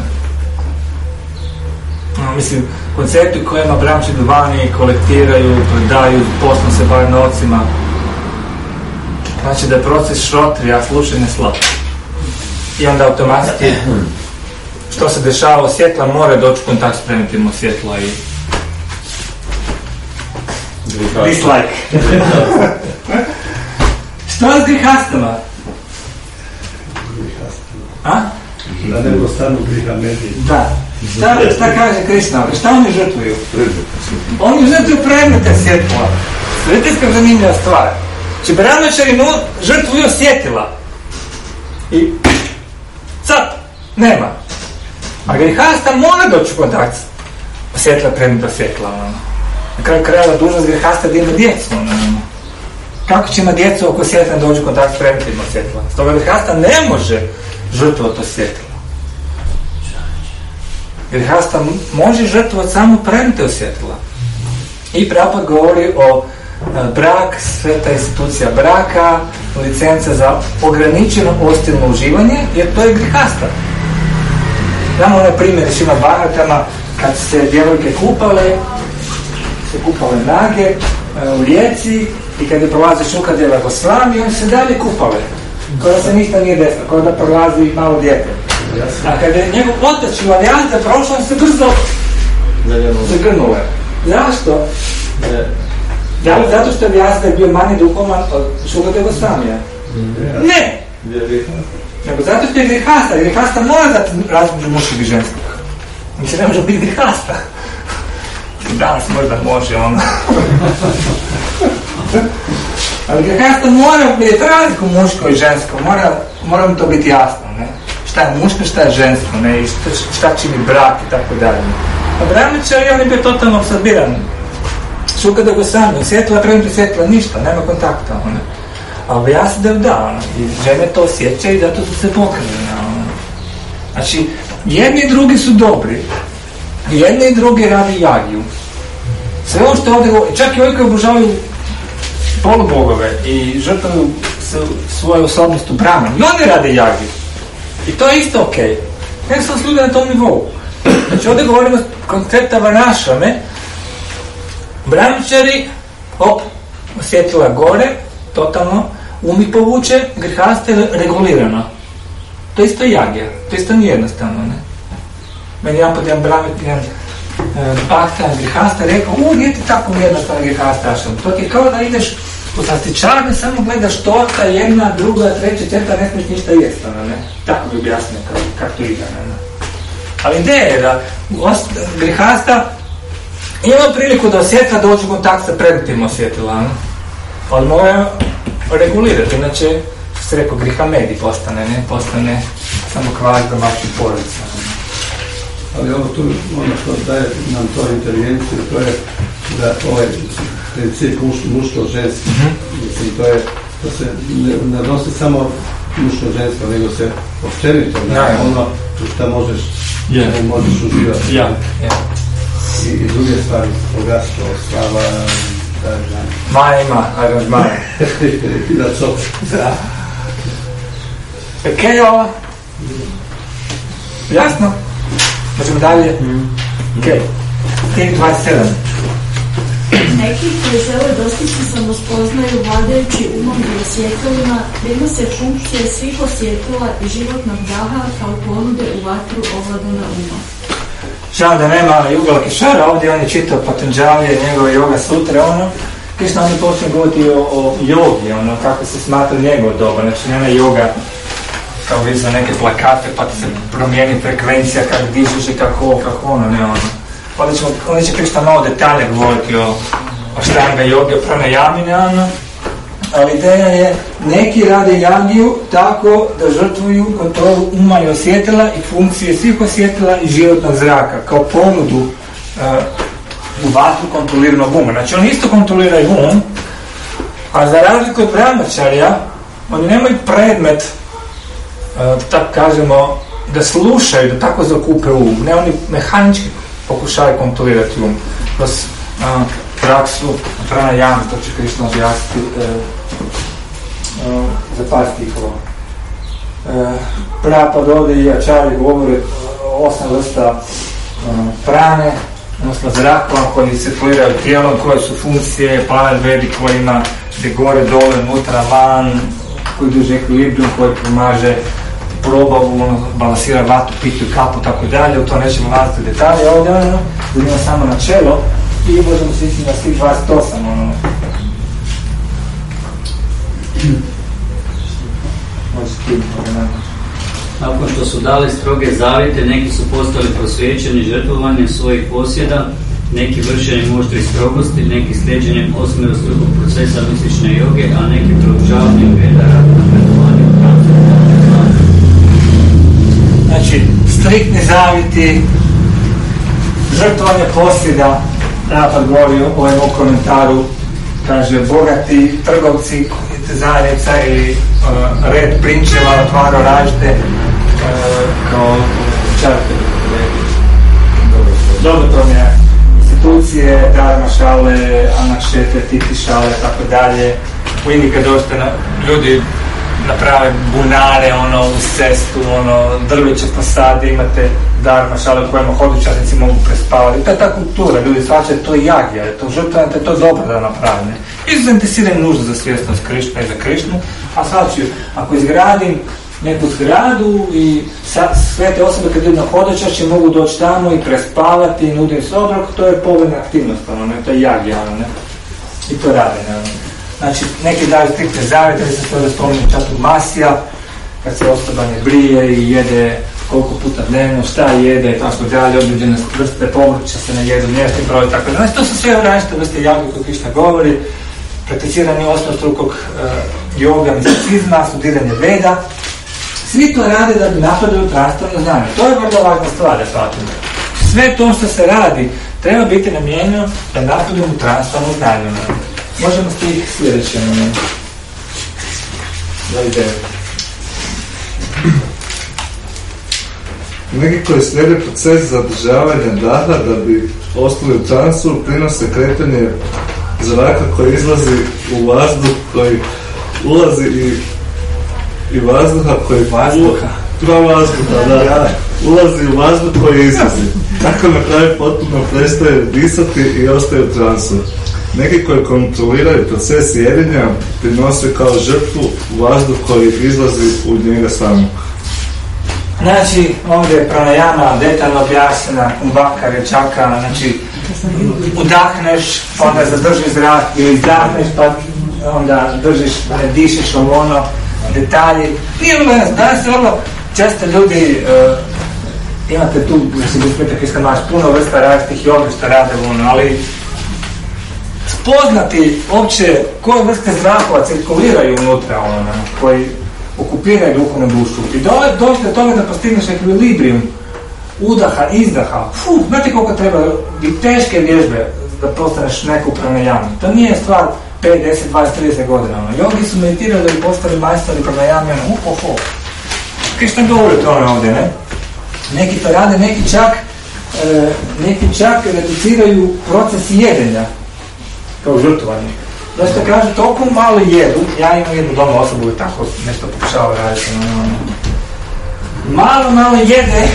Mislim, koncepti kojima Brahmačari vani kolektiraju, prodaju, poslom se bave novcima. Znači da je proces šrotrija, slušanje slab. I onda automatski što se dešava u svjetla mora doći u kontakt s primitivnom svjetla i dislike. Što je s grihastama? A? Da ne postanu griha mediji. Da. Šta kaže Krišna? Šta oni žrtvuju? Oni žrtvuju predmete svjetla. Vidite kako zanimljiva stvar. Znači Brahmačari žrtvuju svjetla. I sad nema. A grihasta mora doći u kontakt s svjetla predmeta svjetla. Na kraju krajeva dužnost grihasta da ima djecu. Kako će ima djecu oko svjetla doći u kontakt s predmetima svjetla? Stoga grihasta ne može žrtvovati to svjetlo. Grihasta može žrtvovati samo predmete svjetla. I Prabhupada govori o brak, sveta institucija braka, licenca za ograničeno ostilno uživanje, jer to je grihasta. Znamo onaj primjer Šima Bharatama kad se djevojke kupale nage u rijeci i kad je prolazi Šukadeva Gosvami, oni se dalje kupale. Kao da se ništa nije desilo, kao da prolazi malo dijete. A kada je njegov otac u Alijanta prošao, on se brzo zagrnuo. Zašto? Da li zato što je Alijanta bio manje duhovan od Šukadeva Gosvamija? Ne! Nego zato što je grihasta. Grihasta mora dati razmeđu muškog i ženskog. Mislim, ne može biti grihasta. Danas možda može ono. Ali grihasta mora biti razliku muško i žensko. Mora mi to biti jasno, ne? Šta je muško, šta je žensko, ne? I šta čini brak i tako dalje. A Brahmačari, on je bio totalno absorbiran. Šukadeva Gosvami, svjetla, predmeti svjetla, ništa, nema kontakta, ne? Ali ja se da, i žene to osjećaju i zato su se pokrili. Znači, jedni i drugi su dobri, jedni i drugi radi jagiju. Sve ovo što ovdje govori, čak i ovi koji obožavaju polubogove i žrtvuju svoju osobnost u Brahman, i oni rade jagiju. I to je isto okej. Nek sam s ljudi na tom nivou. Znači, ovdje govorimo koncepta Varnašrame. Brahmačari, osjetila gore, totalno, ih povuče, grihasta je regulirano. To isto je jagija, to isto nije jednostavno, ne? Meni jedan brahmin akta grihasta rekao, nije ti tako jednostavno grihastašan. To ti je kao da ideš u slastičarni, samo gledaš torta, jedna, druga, treća, četvrta, ne smiješ ništa jesti, ne? Tako bi objasnio kako to ide, ne? Ali ideja je da grihasta ima priliku da osjetila dođu u kontakt sa predmetima osjetila, ne? Ali mora regulirati, inače, što se rekao, griha medi postane, ne? Postane samo kvar za maču porodica. Ali ovo tu, ono što daje nam to intervenciju, to je da ovaj princip muško-ženski, mislim, to se ne odnosi samo muško-žensko, nego se općenito na ono što možeš uživati. I druge stvari, bogatstvo, slava, Maja ima, aranžmana. I da co. Okej, ova. Jasno? Možemo dalje? Okej. Stih 27. Neki koji žele dostići samospoznaju vladajući umom i osjetilima, prenose funkcije svih osjetila i životnog daha kao ponude u vatru ovladana uma. Žao da nema Jugala Kešara, ovdje on je čitao Patanđalije, njegove yoga sutre, ono. Krišna on je počeo govoriti o jogi, ono, kako se smatra njegov doba, znači nema yoga kao vidio neke plakate, pa ti se promijeni frekvencija, kako dižeš i kako ono, ne ono. Onda će Krišna malo detalje govoriti o štanga joge, pranajamine, ono. Ali ideja je, neki rade jagiju tako da žrtvuju kontrolu uma i osjetila i funkcije svih osjetila i životnog zraka, kao ponudu u vatru kontroliranog uma. Znači oni isto kontroliraju um, a za razliku od brahmačarja, oni nemaju predmet, tako kažemo, da slušaju, da tako zakupe um. Ne, oni mehanički pokušaju kontrolirati um. Kroz praksu pranajame, to će Krišna objasniti za par stihova. Prapad ovdje i ačari govore o 8 vrsta prane, odnosno zrakova koji cirkuliraju tijelom, koje su funkcije, planet vedi koji ima gdje gore, dole, unutra, van, koji duže ekvilibrium, koji pomaže probavu, balansira vatu, pitu, kapu, tako dalje, u to nećemo ulaziti u detalje ovdje, zanima samo načelo i možemo se ići na stih 28, Nakon što su dali stroge zavjete, neki su postali prosvjećeni žrtvovanjem svojih posjeda, neki vršenjem oštrih strogosti, neki sljeđenjem osmerostrukog procesa mistične joge, a neki proučavanjem veda, napredovanjem transcendentalnog. Znači, striktni zavjeti, žrtvovanje posjeda, napad govori o ovom komentaru, kaže, bogati trgovci, zajednica ili red prinčeva otvarao ražde kao čarke. Dobrotvorne institucije, dharma šale, anakšete, titi šale, tako dalje. U Indiji kad dosta ljudi naprave bunare, u cestu, drveće posade, imate dharma šale u kojima hodočasnici mogu prespavati. To je ta kultura, ljudi shvaćaju to je jagija, to žrtvanje, to je dobro da napravljene. I su zainteresirani nužno za svjesnost Krišna i za Krišnu, a shvaćaju, ako izgradim neku zgradu i sve te osobe kad idu na hodočašće mogu doći tamo i prespavati i nudim se obrok, to je povoljna aktivnost, to je jagija, i to rade, Znači, neki daju striktne zavjete, se to da spominje čaturmasija, kad se osoba ne brije i jede koliko puta dnevno, šta jede i tako dalje, određene vrste povrća se ne jedu, mjesni broj, tako da. Znači, to su sve različite vrste jage koje Krišna govori, prakticiranje osnovstrukog joga, misticizma, studiranje veda. Svi to rade da bi napadaju transtorno znanje. To je vrlo važna stvar, da shvatimo. Sve to što se radi treba biti namijenjeno da napadujemo transtorno znanje. Možemo stih sljedeće moment. Da ide. Neki koji slijede proces zadržavanja daha da bi ostali u transu prinose kretanje zraka koji izlazi u vazduh, koji ulazi i vazduha koji ulazi u vazduh koji izlazi. Tako na kraju potpuno prestaje disati i ostaje u transu. Neki koji kontroliraju proces jedenja prinose kao žrtvu vazduh koji izlazi u njega samog. Znači, ovdje je pranajama detaljno objašnjena, kumbhaka, rečaka, znači udahneš, pa onda zadržiš zrak, ili izdahneš, pa onda držiš, ne dišeš ono, detalji. Nije danas je vrlo često ljudi, imate tu, imaš puno vrsta različitih joga što rade ono, ali spoznati uopće koje vrste zrakova cirkuliraju unutra, ono, koji okupiraju duhovnu dušu. I dođe do toga da postigneš ekvilibrium udaha, izdaha. Znate koliko treba biti teške vježbe da postaneš neku pranajamu. To nije stvar 5, 10, 20, 30 godina. Jogi su meditirali i postali majstori pranajame. Krišna govori o tome ovdje, ne? Neki to rade, neki čak reduciraju proces jedenja kao žrtvovanje. Dosta kaže, toliko malo jedu, ja imam jednu doma osobu i tako nešto pokušava raditi. Malo jede.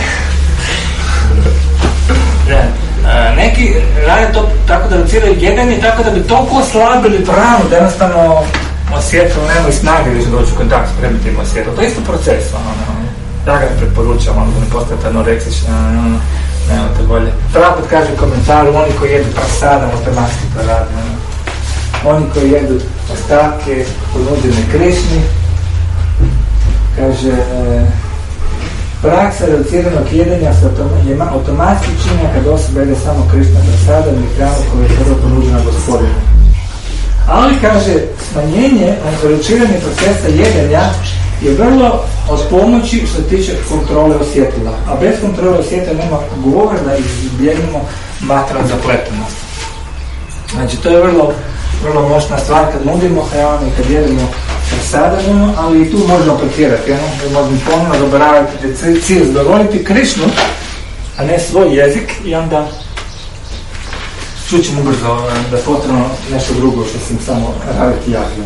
Neki rade to tako da reduciraju jedenje, tako da bi toliko oslabili pranu, da jednostavno osjetilo, nemaju snage više doći u kontakt s primitivnim osjetlom. To je isto proces. Ja ga ne preporučam, da ne postajete anoreksični, nemate bolje. Prapad kaže u komentaru, oni koji jedu prasada, automatski to rade. Oni koji jedu ostatke ponuđene Krišni, kaže, praksa reduciranog jedenja je automatski činja kad osoba jede samo Krišna prasada ili hranu koja je prvo ponuđena Gospodinu. Ali, kaže, smanjenje, reduciranje procesa jedenja je vrlo od pomoći što se tiče kontrole osjetila. A bez kontrole osjetila nema govora da izbjegnemo materijalnu zapletenost. Znači, to je vrlo moćna stvar kad nudimo hranu i kad jedemo prasadanu, ali i tu možemo pretjerati. Možemo ponovno zaboraviti da je cilj zadovoljiti Krišnu, a ne svoj jezik, i onda čućemo brzo da je potrebno nešto drugo što sam samo raditi jagi.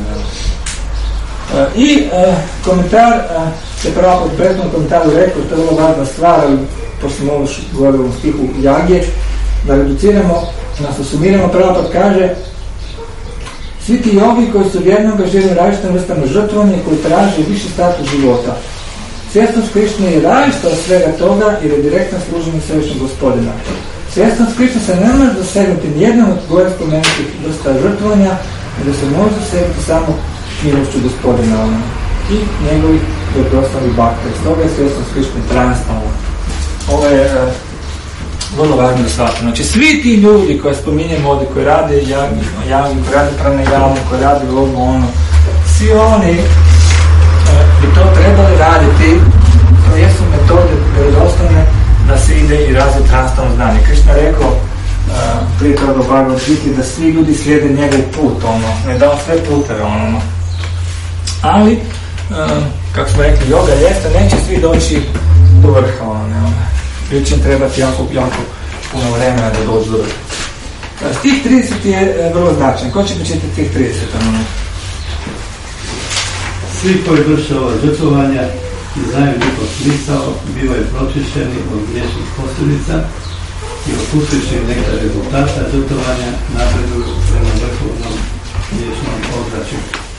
I komentar, se pravo pod prethodnom komentaru rekao, to je vrlo važna stvar, ali pošto smo ovo govorili u stihu jagje, da reduciramo, nas usumiramo, pravo kaže, svi ti jogi koji su vjerno angažirani različitim vrstama žrtvovanja i koji traže viši status života. Svjesnost Krišne je različita od svega toga jer je direktno služenje Svevišnjeg Gospodina. Svjesnost Krišne se ne može dosegnuti nijednom od gore spomenutih vrsta žrtvovanja, nego se može dosegnuti samo milošću Gospodina i njegovih dobrostavnih bakta. Stoga je svjesnost Krišne transtalna. Ovo je vrlo važno da shvatimo. Znači, svi ti ljudi koje spominjemo ovdje, koji rade jagi, koji rade pranajamu, koji rade ono, svi oni bi to trebali raditi. To jesu metode vjerodostojne da se ide i razvije transtalno znanje. Krišna rekao prije toga u Bhagavad Gita da svi ljudi slijede njegov put, ne dao sve puteve, ali kako smo rekli, yoga jeste, neće svi doći do vrha, ili će im trebati jako puno vremena da dođu do vrha. Stih 30 je vrlo značajan. Ko će početi tih 30? Svi koji vrše ova žrtvovanja i znaju njihov smisao, bivaju pročišćeni od griješnih posljedica i opustivši neka rezultata žrtvovanja napreduju prema vrhovnom vječnom ozračju.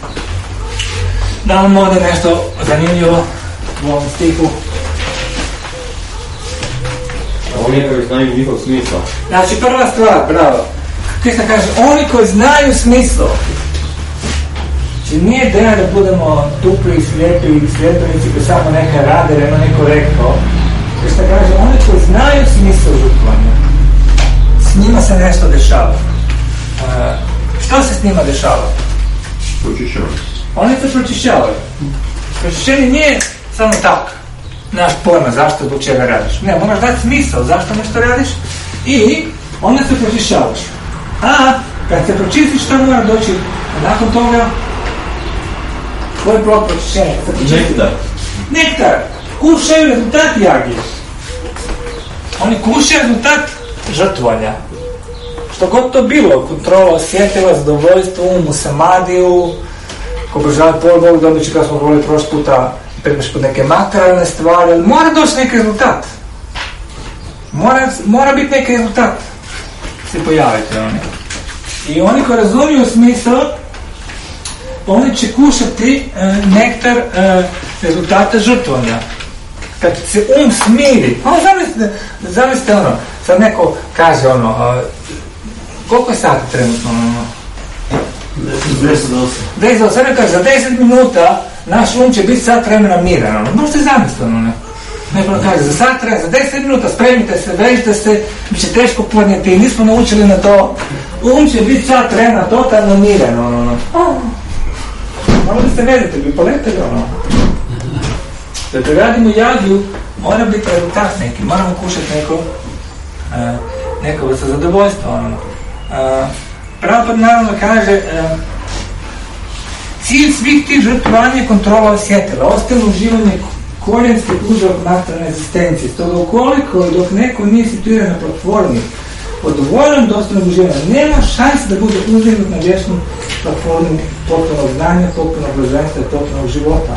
Da vam ovdje nešto zanimljivo u ovom stihu. Oni koji znaju njihov smisao. Znači, prva stvar, bravo. Krišna kaže, oni koji znaju smisao. Znači, nije ideja da budemo tupli, slijepi i slijepenici koji samo neka rade, nema neko rekao. Krišna kaže, oni koji znaju smisao žrtvovanja. S njima se nešto dešava. Što se s njima dešava? Pročišćavaju. Oni se pročišćavaju. Pročišćenje nije samo tako. Nemaš pojma zašto, zbog čega radiš. Ne, moraš dati smisao zašto nešto radiš i onda se pročišćavaš. A kad se pročistiš, šta mora doći nakon toga? Tvoj plod pročišćenja. Nektar. Kušaju rezultat jagi. Oni kušaju rezultat žrtvovanja. Što god to bilo, kontrola osjetila, zadovoljstvo, umu, samadiju, ko obožavati pol dobit će, kao smo govorili prošli puta, primaš pod neke materijalne stvari, ali mora doći neki rezultat. Mora biti neki rezultat. Se pojavite oni. I oni koji razumiju smisao, oni će kušati nektar rezultata žrtvovanja. kad se smiri, zamislite ono, sad neko kaže ono, koliko je sati trenutno ono? 10 sad kaže, za 10 minuta naš će biti sat vremena miran, ono, možete zamisliti ono, neko kaže, za 10 minuta spremite se, vežite se, bit će teško podnijeti, nismo naučili na to, će biti sat vremena totalno miran, ono. Malo da se vedete, bi poleteli, ono. Da radimo jagiju, mora biti rezultat neki, moramo kušati neko sa zadovoljstva, ono. Prabhupada naravno kaže, cilj svih tih žrtvovanja je kontrola osjetila, ostalo uživanje korijenskih uzrok materijalne egzistencije. Stoga ukoliko dok neko nije situiran na platformi pod voljom dostojnog uživanja, nema šanse da bude uzdignut na vječnu platformu potpunog znanja, potpunog blaženstva i potpunog života.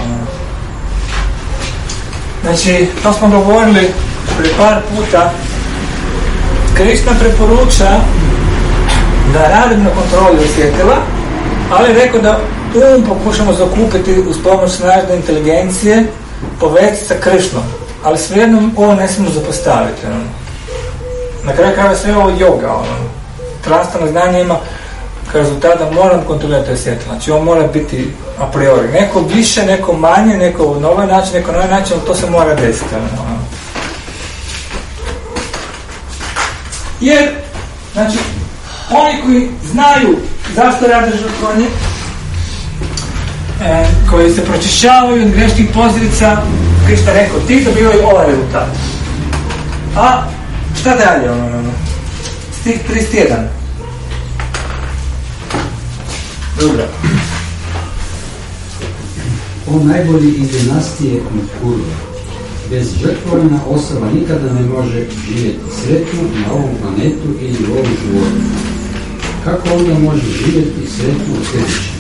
Znači, to smo govorili prije par puta. Krišna preporuča da radimo na kontroli osjetila, ali rekao da pokušamo zakupiti uz pomoć snažne inteligencije, povezati sa Krišnom, ali svejedno ovo ne smijemo zapostaviti. Na kraju krajeva sve ovo yoga. Transtalno znanje ima kao rezultat da moram kontrolirati osjetila. Znači ovo mora biti a priori. Neko više, neko manje, neko na ovaj način, neko na ovaj način, to se mora desiti. Jer, znači, oni koji znaju zašto rade žrtvovanje, koji se pročišćavaju od grešnih posljedica, Krišna rekao, ti dobivaju ovaj rezultat. A šta dalje? Stih 31. Dobro. On najbolji iz dinastije Kurva. Bez žrtvovanja osoba nikada ne može živjeti sretno na ovom planetu ili u ovom životu. Kako onda može živjeti sretno u sljedećem?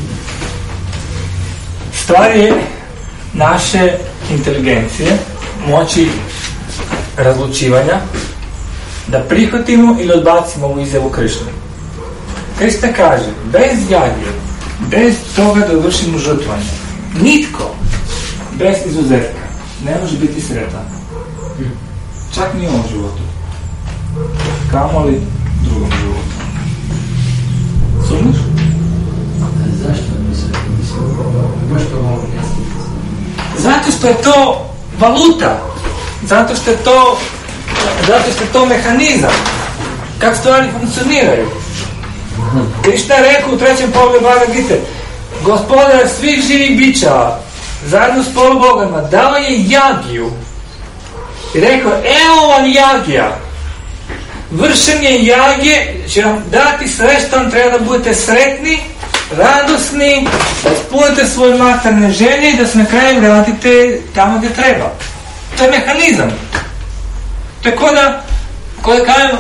Stvar je naše inteligencije, moći razlučivanja, da prihvatimo ili odbacimo ovu izjavu Krišne. Krišna kaže, bez jagije, bez toga da vršimo žrtvovanje, nitko, bez izuzetka, ne može biti sretan. Čak ni u ovom životu. Kamoli drugom životu. Sumniš? Zašto ne sretan? Zato što je to valuta. Zato što je to mehanizam. Kako stvari funkcioniraju. Krišna je rekao u 3. poglavlju Bhagavad Gite, gospodar svih živih bića zajedno s polubogama dao je jagiju i rekao, evo vam jagija. Vršenje jagije će vam dati sve što vam treba da budete sretni, radosni, da ispunite svoje materijalne želje i da se na kraju vratite tamo gdje treba. To je mehanizam. To je ko da kažem,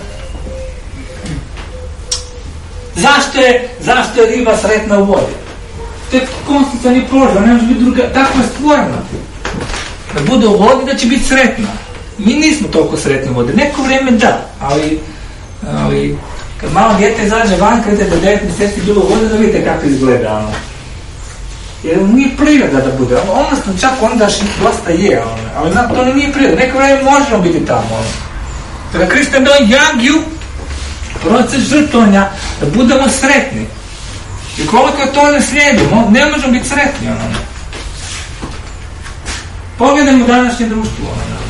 zašto je riba sretna u vodi? To je konstitutivni položaj, ne može biti druga, tako je stvorena. Da bude u vodi, da će biti sretna. Mi nismo toliko sretni u vodi, neko vrijeme da, ali kad malo dijete izađe van, kada je do 9 mjeseci bilo u vodi, da vidite kako izgleda. Jer nije priroda da bude, odnosno čak onda dosta je, ali to nije priroda, neko vrijeme možemo biti tamo. Kada Krišna dao jagiju, proces žrtvovanja, da budemo sretni. I koliko to ne slijedimo, ne možemo biti sretni. Pogledajmo današnje društvo.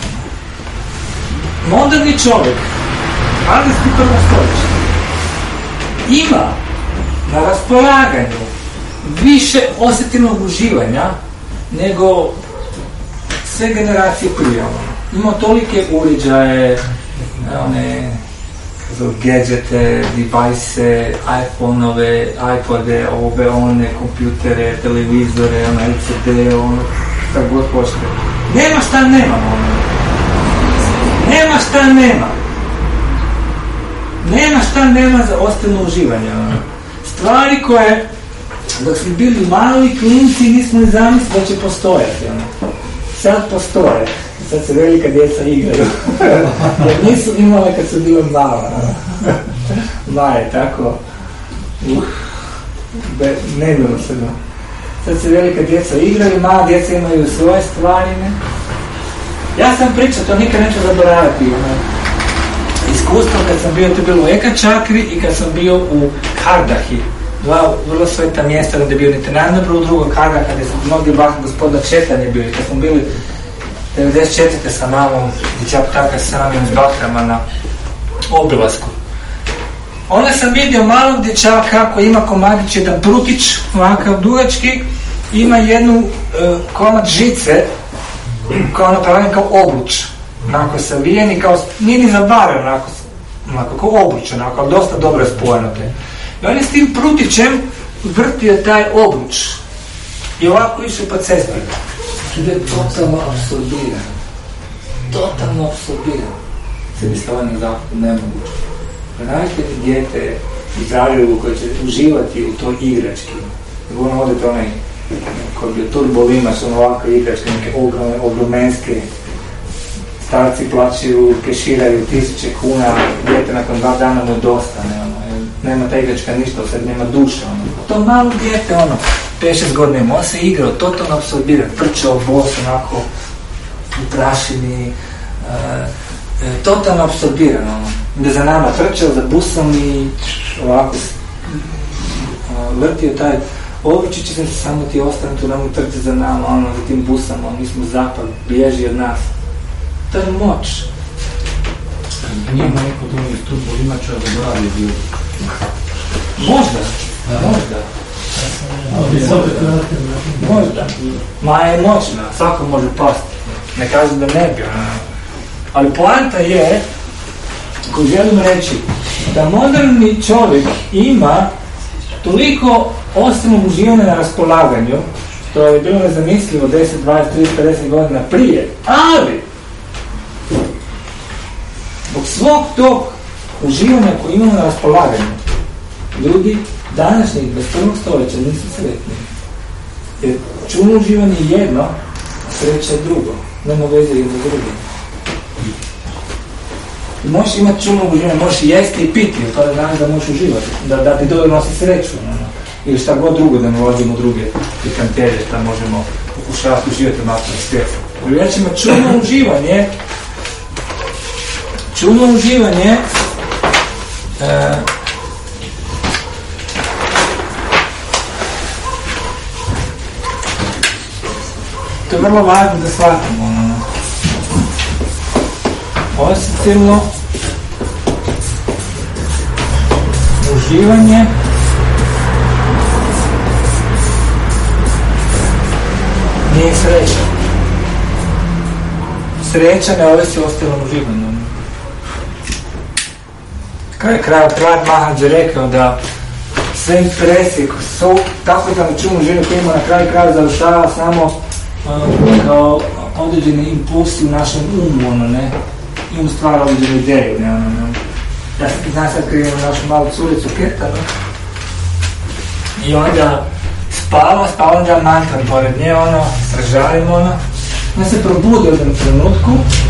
Moderni čovjek, anglijski prvostoljeće, ima na raspolaganju više osjetilnog uživanja nego sve generacije prije. Ima tolike uređaje, gadgete, device, iPhone-ove, iPode, ove, one, kompjutere, televizore, LCD, šta god hoćete. Nema šta nema, Nema šta nema. Nema šta nema za ostalno uživanje. Stvari koje, dok smo bili mali klinci, nismo ni zamislili da će postojati. Sad postoje. Sad se velika djeca igraju. Jer nisu imale kad su bile mala. Maje, tako. Nemilo se da. Sad se velika djeca igraju, mala djeca imaju svoje stvari. Ja sam pričao, to nikad neću zaboraviti. Iskustvo kad sam bio, to je bilo u Eka Čakri i kad sam bio u Kardahi. Dva vrlo sveta mjesta gdje je bio niti najbolje, u drugog Kardaha gdje su mnogi vahni gospodina Četanje bili. Kad smo bili 94. sa mamom i Čaptaka samim s bakrama na obilasku. Onda sam vidio malog dječaka koji ima komadić, jedan prutić, ovakav dugački, ima jednu komad žice, kao napravljen kao obruč, onako savijeni, kao, nije ni zabaren, onako kao obruč, onako, ali dosta dobro spojeno te. I on je s tim prutićem vrtio taj obruč i ovako išao po cesti. I je totalno apsorbiran. Totalno apsorbiran. Se bi stavljeno zakupu nemoguće. Naravite mi dijete iz Zagrebu koje će uživati u toj igrački. Nego ono odete onaj koji bi turbolimaš, ono ovakve igračke, neke oglomenske. Starci plaćaju, keširaju 1000 kuna, dijete nakon 2 dana mu dosta, nema ta igračka ništa, sad nema duša. To malo dijete, 5-6 godina, on se igrao, totalno apsorbiran, trčao bos, onako, u prašini, totalno apsorbiran, da za nama trčao, za busom i ovako vrtio taj običić, sam se samo ti ostane tu, nam trči za nama, za tim busom, mi smo zapad, bježi od nas. To je moć. Nije neko to iz turbolimača da glavi bio. Možda. Ma je moćna, svako može pasti. Ne kažem da ne bi. Ali poanta je, koju želim reći, da moderni čovjek ima toliko osnovnog uživanja na raspolaganju, što je bilo nezamislivo 10, 20, 30, 50 godina prije, ali zbog svog tog uživanja koje imamo na raspolaganju, ljudi današnjih 21. stoljeća nisu sretni. Jer čuno uživanje je jedno, a sreća je drugo. Nema veze jedno s drugim. I možeš imati čuno uživanje, možeš jesti i piti, jer to ne znači da možeš uživati, da ti donosi sreću. Ili šta god drugo, da ne ulazimo u druge pikanterije, šta možemo pokušavati uživati u materijalnom svijetu. Ili već ima čuno uživanje. Čuno uživanje to je vrlo važno da shvatimo. Osjetilno uživanje nije sreća. Sreća ne ovisi o osjetilnom uživanju. Kralj Maharadža rekao da sve impresije su tako da čuno življenje koje ima na kraju kraja završava samo kao određeni impulsi u našem umu, i on stvara određenu ideju, Ja sam sad kad imam našu malu curicu Kirta, i onda spava onda mantra pored nje, sražarim, ona se probudi u jednom trenutku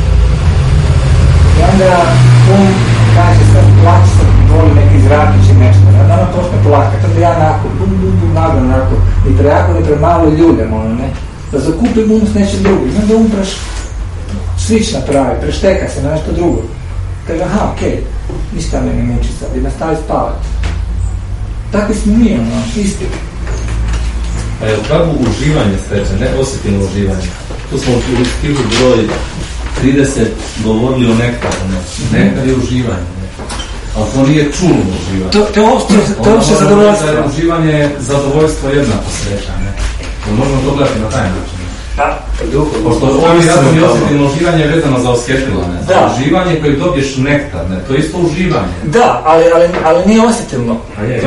i onda kaže sam plaći, sam voli neki zrakić i nešto, ona počne plakati, onda ja onako, naglo onako, ni prejako, ni premalo ljuljam, da zakupim s nečim drugim, onda umpraš svić napravi, prešteka se na nešto drugo. Kaže, okej, ništa me ne muči sad, i nastavi spavati. Takvi smo mi, isti. A je kako uživanje sreće, ne osjetilno uživanje? Tu smo u stilu broj 30 govorili o nektaru, nektar je uživanje. Ali to nije čulno uživanje. To je uopšte zadovoljstvo. Uživanje je zadovoljstvo jednako sreća, možemo to gledati na taj način. Pošto ovo je jasno i osjetilno uživanje vezano za osjetila, uživanje koje dobiješ nektar, to je isto uživanje. Da, ali nije osjetilno.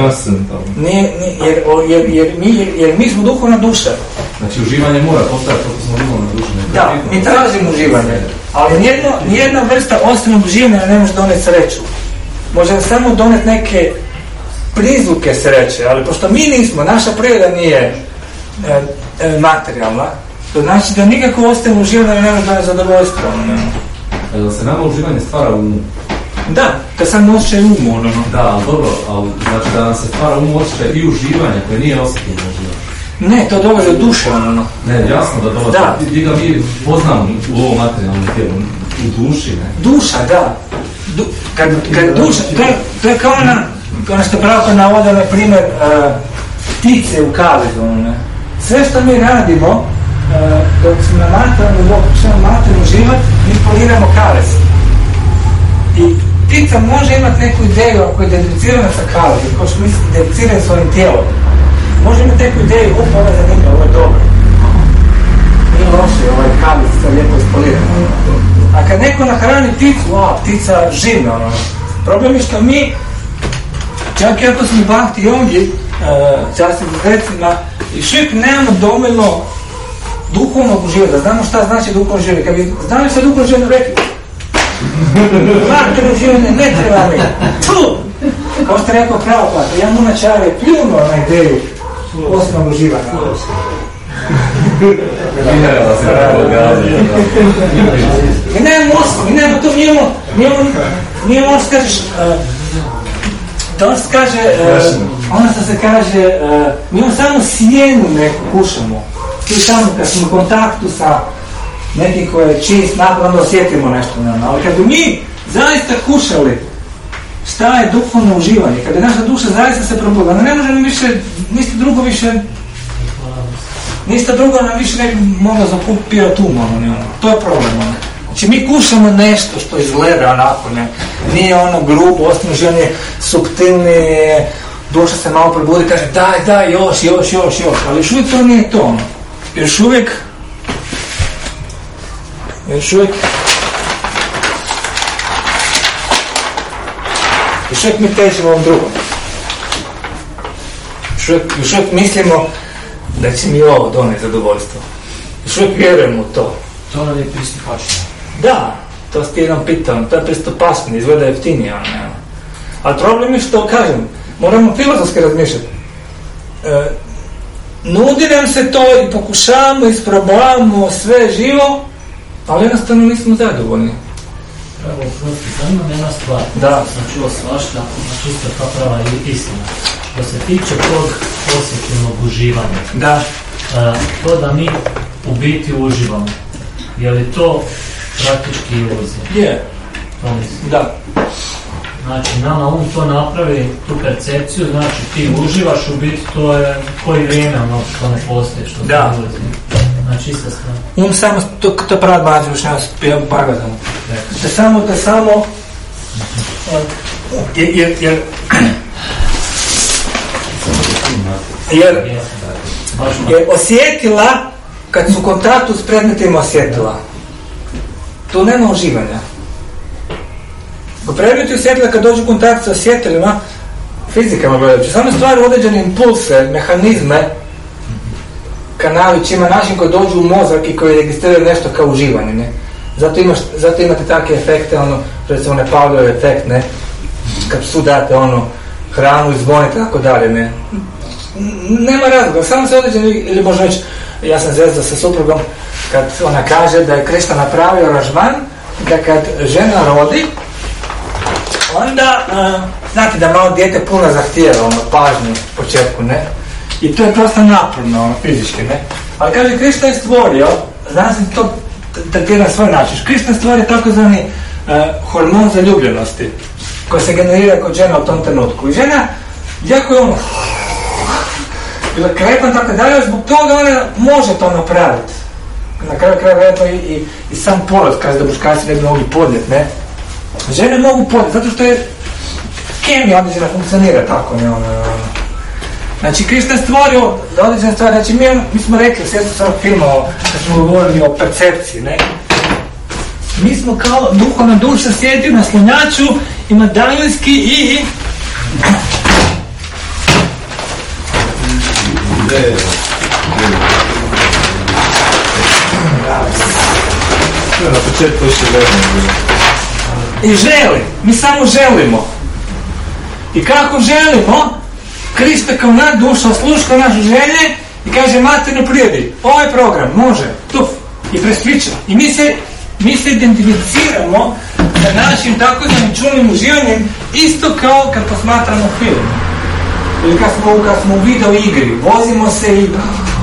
Jer mi smo duhovna duša. Znači uživanje mora postati kako smo duhovna duša. Da, mi tražimo uživanje, ali nijedna vrsta osnovnog uživanja ne može doneti sreću. Može samo doneti neke prizvuke sreće, ali pošto mi nismo, naša priroda nije materijalna, to znači da nikako ostajemo uživanje ne može doneti zadovoljstvo. Da se nama uživanje stvara u umu. Da, to sam osjećaj umu. Da, ali dobro, ali znači da nam se stvara umu osjećaj i uživanje koje nije osjetilno uživanje. Ne, to dolazi od duše, ono. Ne, jasno da dolazi. Da. Ti ga mi poznamo u ovom materijalnom tijelu, u duši, ne? Duša, da. Kad duša, to je kao ono što pravo navode, na primjer, ptice u kavezu, ono, ne. Sve što mi radimo, dok smo na materijalnom, dok ćemo materijalnom život, mi poliramo kavez. I ptica može imati neku ideju, ako je identificirana sa kavezom, kao što misli identificirana svojim tijelom. Može imati neku ideju, ovo je zanimljivo, ovo je dobro. Nije loše, ovaj kavez se lijepo ispolirano. A kad neko nahrani pticu, ptica živna, ono. Problem je što mi, čak i ako smo bahti i ongi, časti recima, i šip nemamo dovoljno duhovnog uživanja, znamo šta znači duhovno življenje. Kad bi znali što je duhovno življenje, rekli, materijalno življenje ne treba mi. Tu! Kao što je rekao Prabhupada, ja munačar je pljunuo na ideju osnovnog uživanja. Mi nemamo to, mi imamo što kažeš, to što kaže, ono što se kaže, mi imamo samo sjenu neku kušamo. Tu samo kad smo u kontaktu sa nekim koji je čist napad, onda osjetimo nešto. Ali kad bi mi zaista kušali šta je duhovno uživanje, kad je naša duša zaista se probudila, ne možemo više, ništa drugo nam više ne bi moglo zakupirati umom. To je problem. Znači mi kušamo nešto što izgleda onako, nije ono grubo, osnovno življenje, suptilnije, duša se malo probudi i kaže daj, još, ali još uvijek to nije to. Još uvijek mi težimo ovom drugom. Još uvijek mislimo da će mi ovo doneti zadovoljstvo. Još uvijek vjerujemo u to. To nam je pristupačno. Da, to ste jednom pitao, to je pristupačno, izgleda jeftinije. Ali problem je što, kažem, moramo filozofski razmišljati. Nudi nam se to i pokušavamo, isprobavamo sve živo, ali jednostavno nismo zadovoljni. Pravo, prosti, zanima me jedna stvar. Da. Sam čuo svašta, čisto ta prava istina. Što se tiče tog osjetljenog uživanja, da. To da mi u biti uživamo, je li to praktički iluzija? Je. To mislim. Da. Znači, nama to napravi tu percepciju, znači ti uživaš, u biti to je koji vrijeme ono što ne postoje, što se iluzija. Znači, ista strana. Samo, to je prava baza, još nema spijem pagazano. To je samo, jer osjetila, kad su u kontaktu s predmetima osjetila, tu nema uživanja. Ko predmeti osjetila kad dođu u kontakt sa osjetilima, fizikama gledajući, samo stvari određene impulse, mehanizme, kanali, čima način koji dođu u mozak i koji registriraju nešto kao uživanje, ne? Zato imate takve efekte, recimo ne Pavlov efekt, ne? Kad psu date hranu i zvoni, tako dalje, ne? Nema razloga, samo se određeni, ili možda već, ja sam zvezda sa suprugom, kad ona kaže da je Krishna napravio aranžman, da kad žena rodi, onda, znate da malo dijete puno zahtijeva, pažnju u početku, ne? I to je prosto naporno, fizički, ne? Ali kaže, Krishna je stvorio, znam se to tretira na svoj način, Krishna je stvorio takozvani hormon zaljubljenosti, koji se generira kod žena u tom trenutku. I žena, jako je bila krepan, tako dalje, zbog toga ona može to napraviti. Na kraju kraja to i sam porod, kaže da muškarci ne bi mogli podnijeti, ne? Žene mogu podnijeti, zato što je kemija određena funkcionira tako, ne? Znači, Krishna je stvorio određene stvari, znači mi smo rekli, sjećam sam filma, kad smo govorili o percepciji, ne? Mi smo kao duhovna duša sjedi na slonjaču i medaljonski i... Na početku još je I želi, mi samo želimo. I kako želimo, Krista kao naša duša osluška naše želje i kaže materijalno prirodi, ovaj program može, tuf, i presviča. I mi se identificiramo sa našim takozvanim čulnim uživanjem isto kao kad posmatramo film. Ili kad smo u video igri, vozimo se i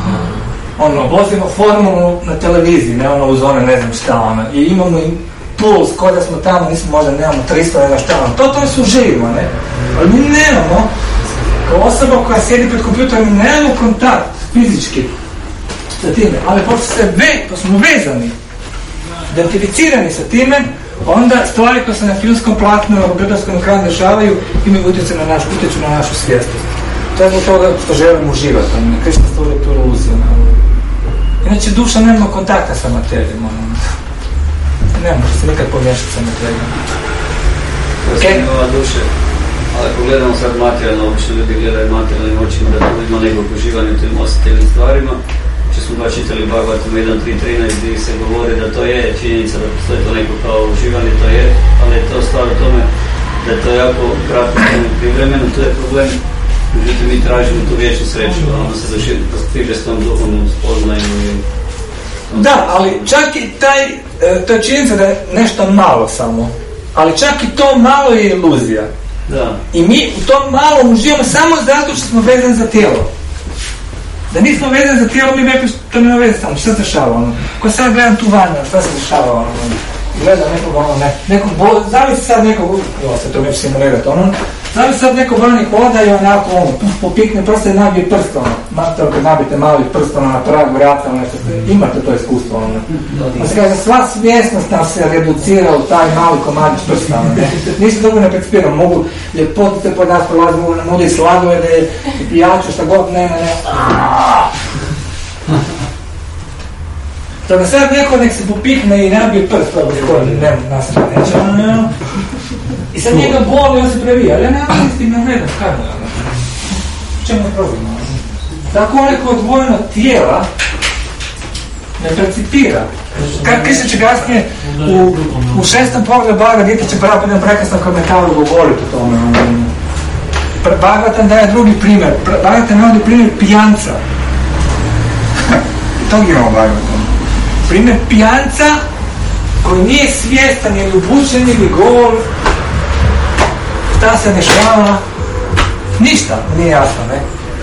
vozimo formulu na televiziji, ne uz one ne znam šta, i imamo puls, ko da smo tamo, možda nemamo 300, ne znam šta, to se uživimo, ne? Ali mi nemamo, kao osoba koja sjedi pred kompjuterom, mi nemamo kontakt fizički sa time, ali pošto smo vezani, identificirani sa time, onda stvari koje se na filmskom platnu, na kompjuterskom ekranu dešavaju, imaju utjecaj na našu svjesnost. To je zbog toga što želimo uživati, Krishna stvori tu iluziju. Inače, duša nema kontakta sa materijom, ne može se nikad pomiješati sa materijom. Ova duše, ali ako gledamo sad materijalno, obično ljudi gledaju materijalnim očima da ima nekog uživanja u tim osjetilnim stvarima. Če smo baš čitali Bhagavatam 1.3.13 gdje se govori da to je činjenica, da postoje to neko kao uživanje, to je, ali je to stvar u tome da je to jako kratko privremeno, to je problem. Međutim, mi tražimo tu vječnu sreću, a onda se dostiže s tom duhovnom spoznaju. Da, ali čak i to je činjenica da je nešto malo samo, ali čak i to malo je iluzija. Da. I mi u tom malom uživamo samo zato što smo vezani za tijelo. Da nismo vezani za tijelo, mi bi rekli što nema veze samo, šta se dešava, Ko sad gledam tu vanju, šta se dešava, gledam nekog, zavisi sad nekog, to neću simulirati, zavisi sad neko vani hoda i onako, popikne prste i nabije prst, mater, kad nabijete mali prst, na pragu vrata, imate to iskustvo, Pa se kaže, sva svjesnost nam se reducira u taj mali komadić prsta, Nisu dovoljno percipirano, mogu ljepotice pod nas prolazi, mogu i sladolede, i pijače, šta god, ne. Tako sad neko nek se popikne i nabije prst, nas neće, i sad njega boli, on se previja, ali ja nemam s tim ne gledam, kako je, čemu je problem? Tako onako odvojeno tijela ne percipira. Krishna će kasnije u 6. pogledu Bhagavad Gita će pravi prekrasnom komentaru govoriti o tome. Bhagavatam daje drugi primjer. Bhagavatam navodi primjer pijanca. Tog imamo Bhagavatam. Primjer pijanca koji nije svjestan ili obučen ili gol. Šta se dešava? Ništa, nije jasno, ne?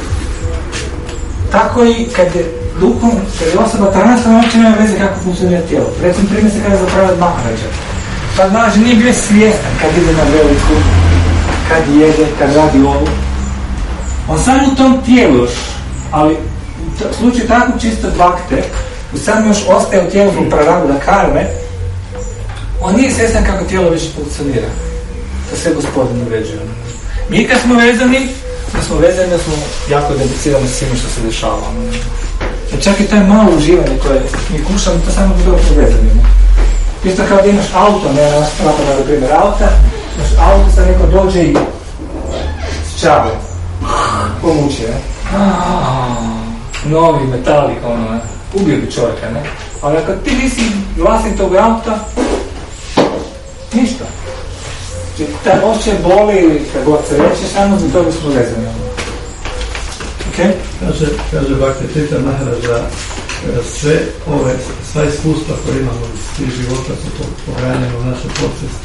Tako i kad je duhom, kad je osoba transforma, uopće nema veze kako funkcionira tijelo. Recimo primjer se kada zapravljati Maharađa. Pa znači nije bio svjestan kad ide na veliku, kad jede, kad radi ovo. On samo u tom tijelu još, ali u slučaju takvog čisto bakte, u sam još ostaje u tijelu zbog praraguda karme, on nije svjestan kako tijelo više funkcionira. Da sve gospodin uređuje. Mi kad smo vezani, da smo jako identificirani s svime što se dešava. Čak i taj malo uživanje koje mi kušamo, to samo bi dobro povezani. Isto kao da imaš auto, ne naš napada na primjer auta, imaš auto, sad neko dođe i s čave, pomuči, ne? Novi metalik, ubio bi čovjeka, ne? Ali ako ti nisi vlasnik tog auta, ništa. Ta osjećaj boli ili kad god se reče, samo za toga smo vezani. Okay. Kaže Bhakti Maharaja, sva iskustva koje imamo iz tih života su pohranjene u našoj podsvijesti.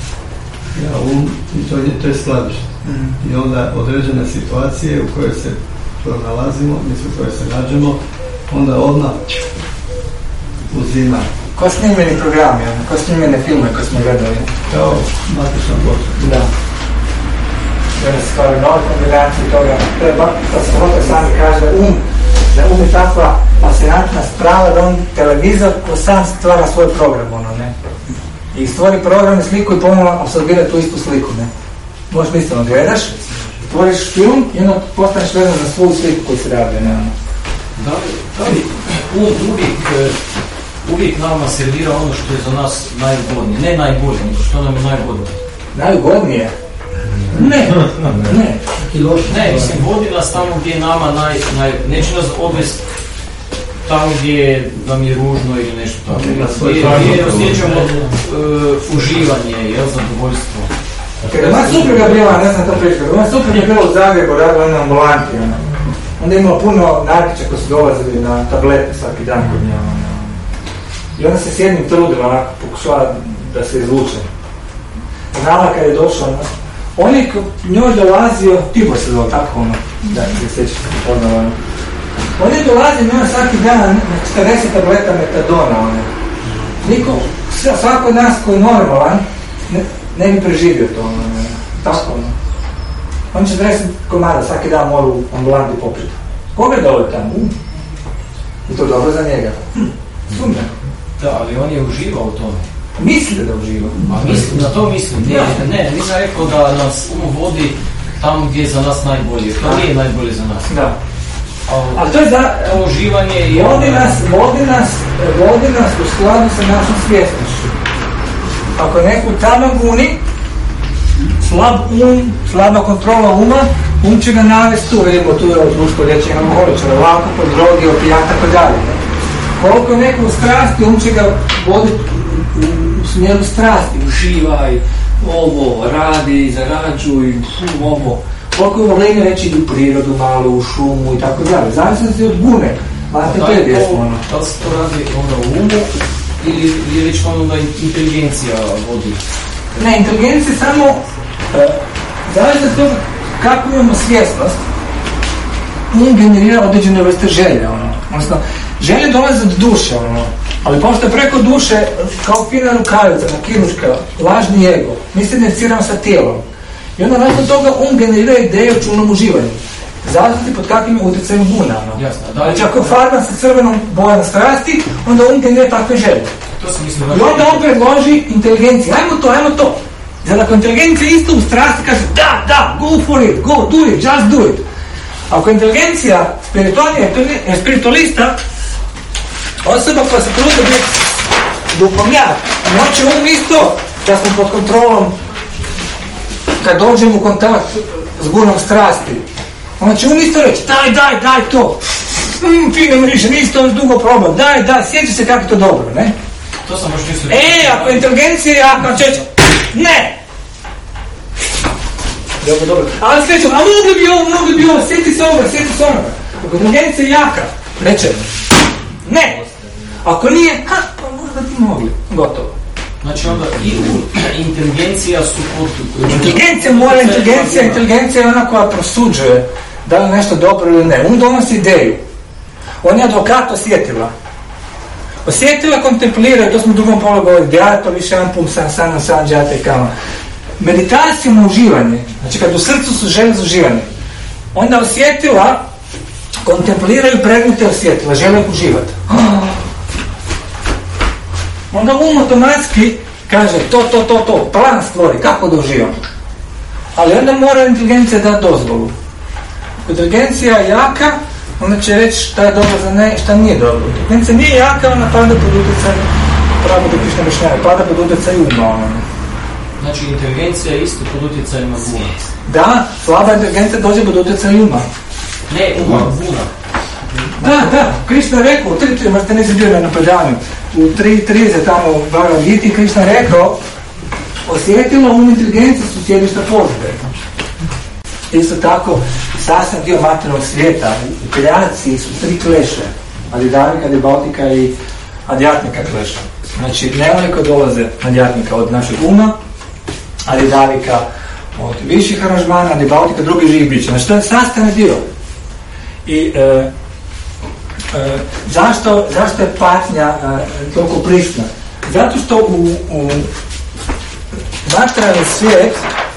I to je skladište. I onda određene situacije u kojoj se pronalazimo, u kojoj se nađemo, onda odmah uzima. Ko snimljeni programi, ko snimljene filme koje smo gledali? Kao matična počet. Da. Jedna se stvari nove kombinacije toga. To se hoće sami kaže da je takva fascinantna sprava da on televizor ko sam stvara svoj program, ne? I stvori program i sliku i ponovno apsorbira tu istu sliku, ne? Možeš misliti, gledaš, stvoriš film i onda postaneš vezan za svoju sliku koju se radi, ne? Da li uvijek nama servira ono što je za nas najugodnije, ne najbolje, nego što nam je najugodnije. Najugodnije? Ne. Ne, mislim, vodi nas tamo gdje je nama neće nas odvesti tamo gdje nam je ružno ili nešto tako. Gdje osjećamo uživanje, zadovoljstvo. Moja supruga bila, ne znam to pričati, moja supruga bila u Zagrebu, radila na ambulanti, onda je imala puno narkića koji su dolazili na tablete svaki dan kod nje. I onda se s jednim trudila, onako, pokušala da se izvuče. Znala kad je došla, on je njoj dolazio, Tibor se zove tako, da se sjećate poznala. Oni dolaze njoj svaki dan na 40 tableta metadona. Niko, svako od nas koji je normalan, ne bi preživio to. Tako ono. On 40 komada svaki dan mora u ambulanti popriti. Koga je dole tamo? I to je dobro za njega. Sumnja. Da, ali on je uživao u tome. Misli da uživa. A mislim, na to mislim. Ne, nisam rekao da nas vodi tamo gdje je za nas najbolje. To nije najbolje za nas. Da. Ali to je za... uživanje i... Vodi nas u skladu sa našom svjesnošću. Ako neko tamo guni, slab um, slaba kontrola uma će ga navesti tu, vidimo tu je društvo liječenja alkoholičara, alkohol, droge, opijata, tako dalje. Koliko je neko u strasti, će ga voditi u smjeru strasti, uživaj, ovo, radi, zarađuj, ovo. Koliko je volenje reći u prirodu malo, u šumu i tako dalje. Zavisno se od gune. Da li se to radi u umu ili je već da inteligencija vodi? Ne, inteligencija samo zavisno od toga kako imamo svjesnost, um generira određene vrste želje. Odnosno, želje dolaze od duše, ali pošto je preko duše, kao fina rukavica, makinuška, lažni ego, mi se identificiramo sa tijelom. I onda nakon toga generira ideje o čulnom uživanju. Zavisno pod kakvim utjecajem guna. Znači ako je farba sa crvenom bojom strasti, onda generira takve želje. I onda on predloži inteligenciju. Ajmo to. Zato ako inteligencija isto u strasti kaže da, go for it, go, do it, just do it. Ako inteligencija spiritualista, osoba koja se truda biti duhovnjak, moće isto da smo pod kontrolom kad dođemo u kontakt s gunom strasti. Onda će isto reći, daj to. Fine mriže, nisi to dugo probao, daj, sjeća se kako je to dobro, ne? To sam baš nisu reći. Ako je inteligencija jaka, će ne! Dobro. Ali svećemo, a mogli bi ovo, sjeti se ovoga. Ako je inteligencija jaka, reće, ne! Ako nije, pa možda ti mogli. Gotovo. Znači onda i inteligencija su pod... Inteligencija je ona koja prosuđuje da li nešto dobro ili ne. On donosi ideju. On je advokat osjetila. Osjetila kontemplira, to smo u drugom polu govorili, djato više ampum san djata i kama. Meditacijom uživanje, znači kad u srcu su želje za uživanje, onda osjetila, kontemplira i pregnute osjetila, žele uživati. Onda automatski kaže to, plan stvori, kako da uživam. Ali onda mora inteligencija dati dozvolu. Ako inteligencija je jaka, onda će reći šta je dobro za ne, šta nije dobro. Inteligencija nije jaka, ona pada pod utjecaj, pada pod utjecaj uma. Znači inteligencija je isto pod utjecajem guna. Da, slaba inteligencija dođe pod utjecaj uma. Ne, guna. Da, Krišna rekao, možete nisi bio na predavanju, u 3.30 tamo u Bhagavad Gita, Krišna rekao, osjetilo inteligencije su sjedišta pozbe. Isto tako, sastav dio materijalnog svijeta, u kreaciji su 3 kleše, Adidavika, Adibautika i Adjatnika kleša. Znači, neveliko dolaze Adjatnika od našeg uma, Adidavika od viših aranžmana, Adibautika drugi živih bića. Znači, to je sastavni dio. I zašto je patnja toliko prisutna? Zato što u materijalni svijet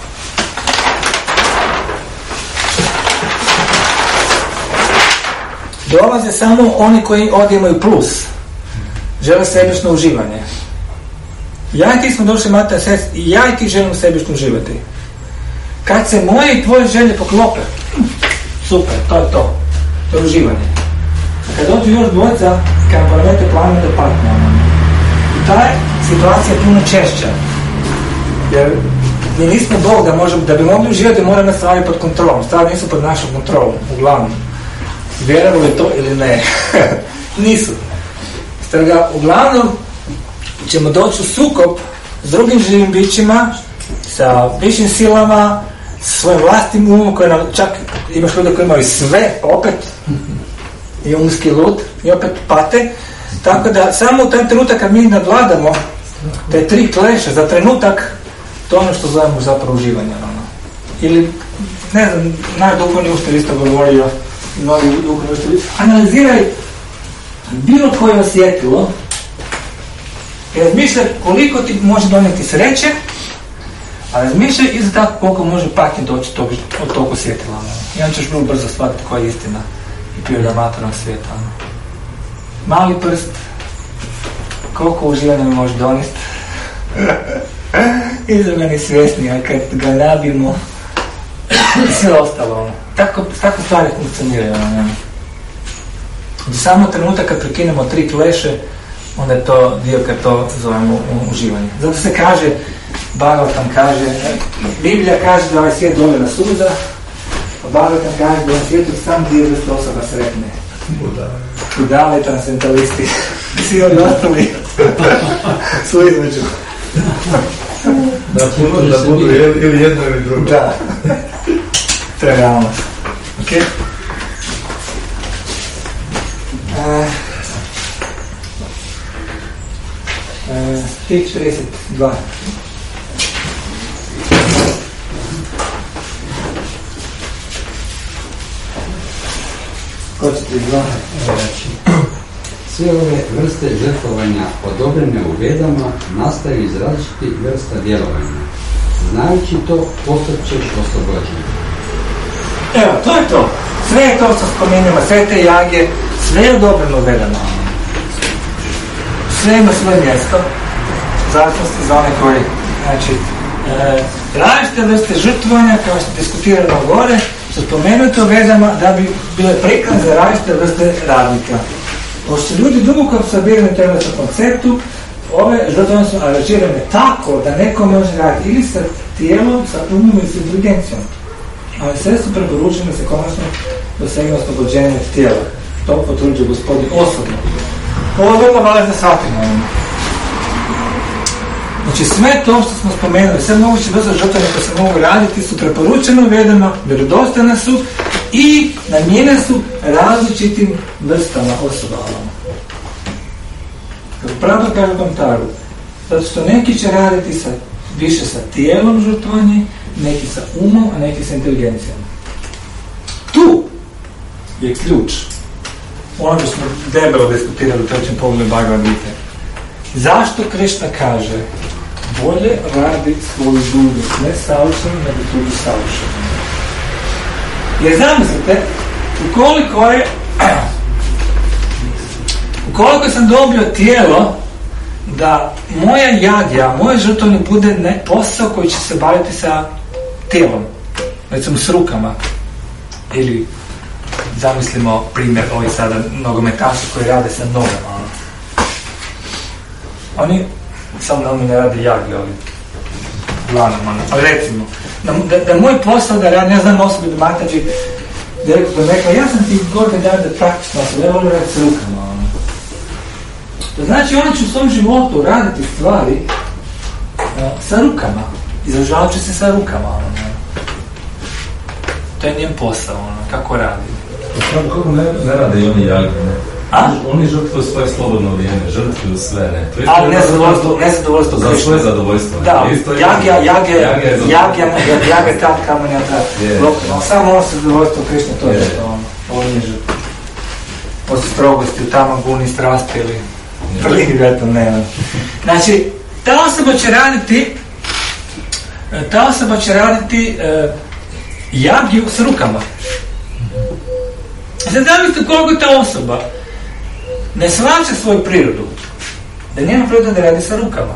dolaze samo oni koji ovdje imaju plus. Žele sebično uživanje. Ja i ti smo došli materijalni svijet i ja i ti želim sebično uživati. Kad se moje i tvoje želje poklope, super, to je to. To je uživanje. Kad dođu još dvojca, kada poravete planove do patnja. I ta situacija je puno češća. Jer mi nismo Bog da bi mogli uživati, moramo stvari pod kontrolom. Stvari nisu pod našom kontrolom, uglavnom. Vjeruju li to ili ne? Nisu. Stoga, uglavnom ćemo doći u sukob s drugim živim bićima, sa višim silama, sa svojim vlastnim umom, koji nam čak imaš ljudi koji imaju sve, opet i umski lud, i opet pate. Tako da samo u taj trenutak kad mi nadvladamo te 3 kleše za trenutak, to ono što zovemo zapravo uživanje. Ili, ne znam, naš duhovni učitelj isto govorio mnogi duhovni učitelji, analiziraj bilo koje osjetilo i razmišljaj koliko ti može donijeti sreće, a razmišljaj iza tako koliko može patnje doći od tog osjetila. I onda ćeš vrlo brzo shvatiti koja je istina i priroda materijalnog svijeta. Mali prst, koliko uživanja mi može donijeti. I za meni svjesni, a kad ga nabimo, sve ostalo. Tako stvari funkcioniraju. Samo trenutak kad prekinemo 3 kleše, onda je to dio kad to zovemo uživanje. Zato se kaže, Bhagavatam kaže, Biblija kaže da ovaj svijet dovela suza, a Bhagavatam kaže da ovaj svijetu sam dio vrsta osoba sretne. Budale, transcendentalisti, svi oni ostali su između. Da budu ili jedno ili drugo. Da. To je realnost. Ok? 42. Ko će ti izgledati? Sve ove vrste žrtvovanja odobrene u Vedama nastaju iz različitih vrsta djelovanja. Znajući to, postat ćeš oslobođen. Evo, to je to. Sve je to što spomenemo, sve te jage, sve je odobreno u Vedama. Sve ima svoje mjesto, zavisnosti za one koji, znači, različite vrste žrtvovanja, kao što diskutirano gore, su spomenute u Vedama da bi bile prikaz za različite vrste radnika. Pošto ljudi duboko apsorbirani u temeljenom konceptu, ove žrtvovanja su aranžirane tako da neko može raditi ili sa tijelom, sa umom ili sa inteligencijom. Ali sve su preporučene se konačno dosegne oslobođenje tijela. To potvrđuje gospodin osobno. Ovo je vrlo važno shvatimo. Znači sve to što smo spomenuli, sve moguće vrste žrtvovanja koje se mogu raditi su preporučene u Vedama, vjerodostojne su i namijenjene su različitim vrstama osoba. Kako pravda kaže u komentaru, zato što neki će raditi više sa tijelom žrtvovanje, neki sa umom, a neki sa inteligencijom. Tu je ključ. Ono što smo debelo diskutirali u 3. poglavlju Bhagavad Gite. Zašto Krishna kaže bolje radi svoju dužnost, ne savršeno, nego tuđu savršeno? Jer zamislite, ukoliko sam dobio tijelo da moja jagja, moj žrtvovanje bude posao koji će se baviti sa tijelom, recimo s rukama, ili zamislimo primjer ovi sada nogometaši koji rade sa nogama. Oni samo ne rade jagje, ovi glanom, ali recimo da moj posao da radim, ja znam osobi da matađi direktno da rekla, ja sam ti gore da praktično osoba, ja volim raditi s rukama. To znači ona će u svom životu raditi stvari sa rukama, izražavajući se sa rukama. To je njen posao, kako radi. Kako ne rade i oni jagre, ne? Oni žrtvuju svoje slobodno vrijeme, žrtvuju sve, ne? Ali nezadovoljstvo za svoje zadovoljstvo. Da, jage tad kamenja tad. Samo ono se zadovoljstvo Krišna, to je što ovo nije žrtvo. Osim strogosti, u tamaguni, strasti ili prlini vjetom, ne. Znači, ta osoba će raditi jagiju s rukama. Sad zamislite koliko ta osoba ne shvaća svoju prirodu, da njena priroda da radi sa rukama.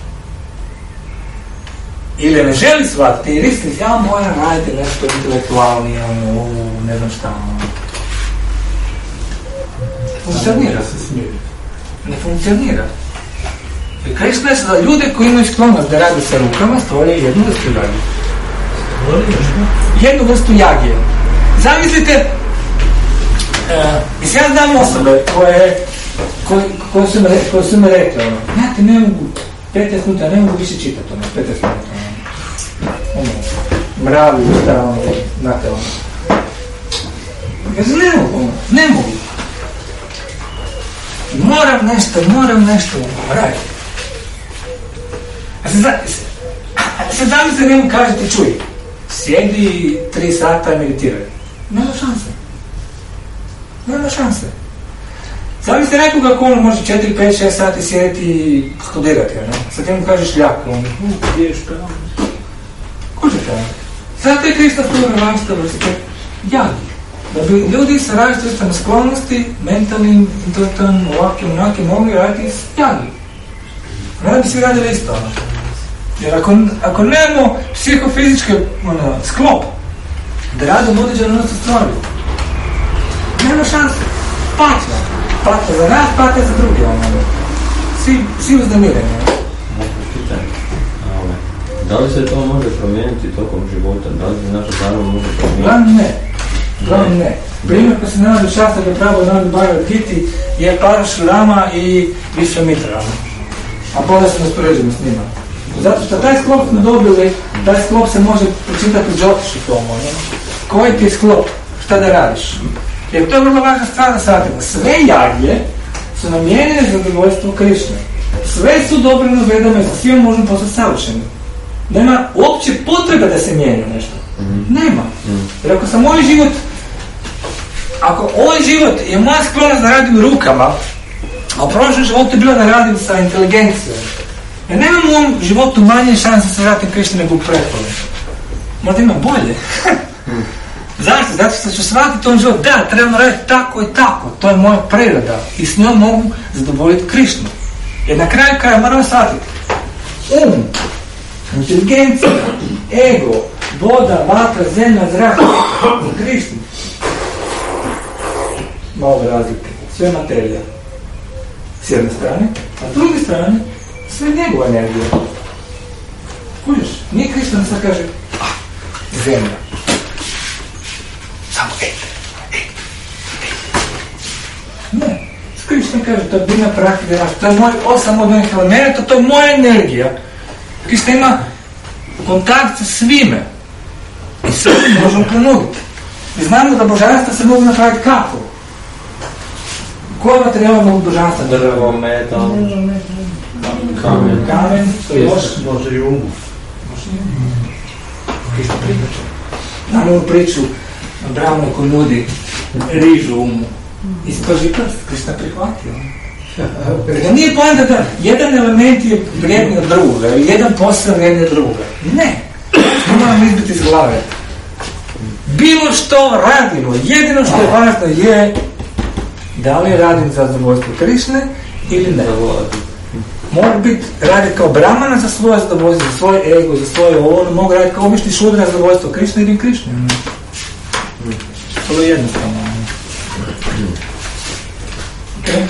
Ili ne želi shvatiti, jer iskreno, ja moram raditi nešto intelektualnije, ne znam šta. Funkcionira. Ne funkcionira. Jer Krishna je za ljude koji imaju sklonost da radi sa rukama, stvorio jednu vrstu jagije. Jednu vrstu jagije. Zamislite, mislim, ja znam osobe koje su mi rekli, ja ti ne mogu 15 minuta, ne mogu više čitati 15 minuta. Mravi, usta, znate ono. Ja znam, ne mogu. Moram nešto raditi. A sad zamislite njemu kažete, čuj, sjedi 3 sata i meditiraj. Nema šanse. Nema šanse. Zamislite nekoga ko može 4, 5, 6 sati sjediti i studirati, ne? Sad ti mu kažeš ljaku, on ideš pravo. Ko će to? Zato je Krista stvorio nastavu, jagi. Da bi ljudi sa različitim sklonosti, mentalnim, intelektualnim, ovakvim, onakvim, mogli raditi s jagi. Ne da bi svi radili isto. Jer ako nemamo psihofizički sklop da radimo određenu nostu stvari, nema šanse. Patnja. Patnja za nas, patnja za druge. Svi uznemireni. Da li se to može promijeniti tokom života? Da li se naša zarova može promijeniti? Glavno ne. Primjer ko se nalazi u šastaru pravo nalazi Bhagavad Giti je Parashurama i Vishvamitra. A bolje se uspoređujemo s njima. Zato što taj sklop smo dobili, taj sklop se može pročitati u Jyotišu tomu. Koji ti je sklop? Šta da radiš? Jer to je vrlo važna stvar da shvatimo. Sve jagje su namijenjene za zadovoljstvo Krišne. Sve su dobrano vedama i sa svima možemo postati savršeni. Nema uopće potrebe da se mijenja nešto. Nema. Jer ako sam ako ovaj život je moja sklonost da radim rukama, a u prošlom životu je bilo da radim sa inteligencijom, ja nemam u ovom životu manje šanse da se vratim Krišni nego u prethodnom. Možda ima bolje. Zašto? Zato što ću shvatiti on život, da, trebamo raditi tako i tako, to je moja priroda i s njom mogu zadovoljiti Krišnu. Jer na kraju kraja moramo shvatiti inteligencija, ego, voda, vatra, zemlja, zrak, Krišnu. Malo razlike, sve materija s jedne strane, a s druge strane sve njegova energija. Kužiš, nije Krišna sad kaže zemlja. Samo ne, Krišna kaže, to je biljna praktika, to je moj 8 odnosnih elementa, to je moja energija. Krišna ima kontakt sa svime i sve možemo ponuditi. I znamo da božanstva se mogu napraviti kako? Koje materijala mogu božanstva? Drvo, metal, kamen, može i umu. Krišna prihvaća. Znam ovu priču o Brahmanu koji nudi rižu umu. Ispaži prst, Krišna prihvatila. Jer nije poanta da jedan element je vrijedniji od drugoga, jedan posao vrijedniji od drugoga. Ne, to moramo izbiti iz glave. Bilo što radimo, jedino što je važno je da li radim za zadovoljstvo Krišne ili ne. Mogu biti raditi kao Brahmana za svoje zadovoljstvo, za svoje ego, za svoje ono, mogu raditi kao obični šudra za zadovoljstvo Krišne ili Krišne. To je jednostavno. Okay.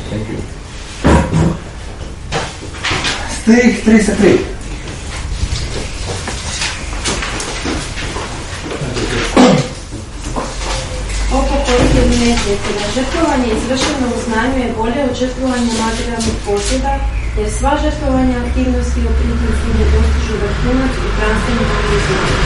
Stih 33. Oko koji primijetite da žrtvovanje izvršeno u znanju je bolje od žrtvovanja materijalnih posjeda, jer sva žrtvovanja aktivnosti u principu ne dostižu vrhunac u transfernom proizvodu.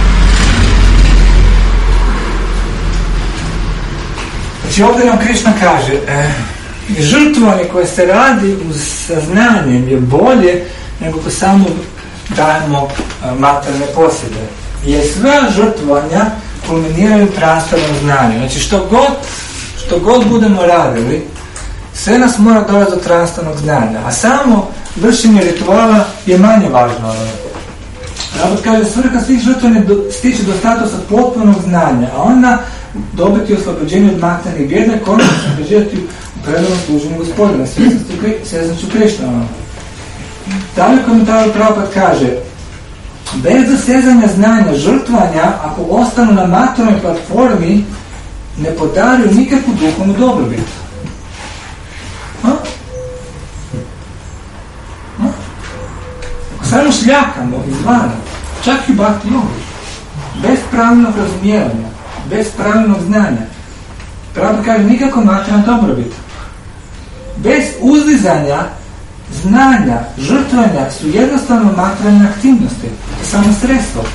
Znači ovdje nam Krišna kaže, žrtvovanje koje se radi uz saznanjem je bolje nego ko samo dajemo materijalne posjede. Jer sva žrtvovanja kulminiraju transfernom znanju. Znači što god budemo radili, sve nas mora dovesti do transfernog znanja. A samo vršenje rituala je manje važno. Rabot kaže, svrha svih žrtvovanja stiče do statusa potpunog znanja, a onda dobiti oslobođenje od materijalnih bijeda, konačno se angažirati u predanom služenju Gospodina, svjesnošću Krišna. Dalje u komentaru Prabhupada kaže, bez dosezanja znanja žrtvanja, ako ostanu na materijalnoj platformi, ne podaruju nikakvu duhovnu dobrobit. Ako samo šljakamo izvana, čak i bhakti yogi, bez pravilnog razumijevanja, bez pravilnog znanja, Prabhupada kaže nikako materijalna dobrobit. Bez uzdizanja znanja, žrtvovanja su jednostavno materijalne aktivnosti. To je samo sredstvo.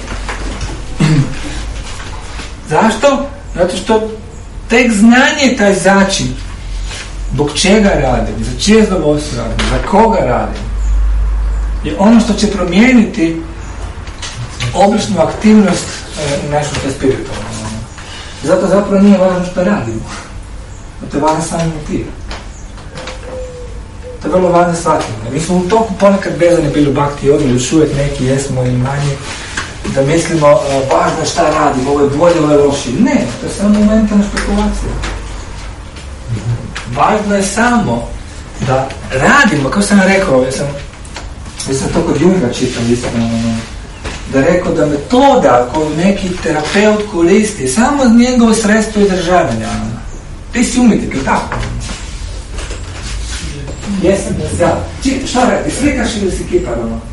Zašto? Zato što tek znanje je taj začin. Zbog čega radim, za čije zadovoljstvo radim, za koga radim. Je ono što će promijeniti običnu aktivnost nešto što je spiritualno. Zato zapravo nije važno što radimo. To je važno sami motiv. To je vrlo važno shvatiti. Mi smo toliko ponekad vezani bili u Bhakti jogi, još uvijek neki jesmo i manje, da mislimo važno je šta radimo, ovo je bolje, ovo je loše. Ne, to je samo momentalna špekulacija. Važno je samo da radimo, kao sam rekao, ja sam to kod Junga čitao, da rekao da metoda koju neki terapeut koristi je samo njegovo sredstvo izdržavanja. Ti si umjetnik, ili tako? Jesam, ja. Šta radi? Slikaš ili si kipar?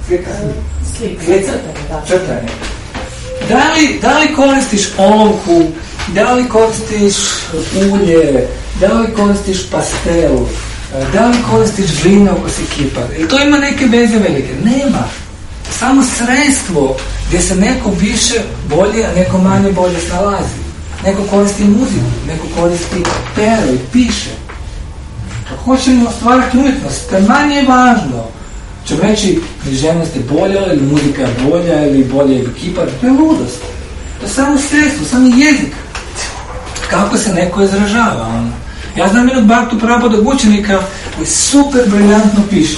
Crtanje. Da li koristiš olovku, da li koristiš ulje, da li koristiš pastel, da li koristiš glinu ako si kipar? Ili to ima neke veze velike? Nema. Samo sredstvo gdje se neko više bolje, a neko manje bolje snalazi. Neko koristi muziku, neko koristi pero i piše. Ako hoćemo stvarati umjetnost, to je manje važno. Ćemo reći, književnost je bolja, ili muzika je bolja, ili bolje je kipar, to je ludost. To je samo sredstvo, samo jezik. Kako se neko izražava. Ja znam jednog Bhaktu Prabodog učenika koji super briljantno piše.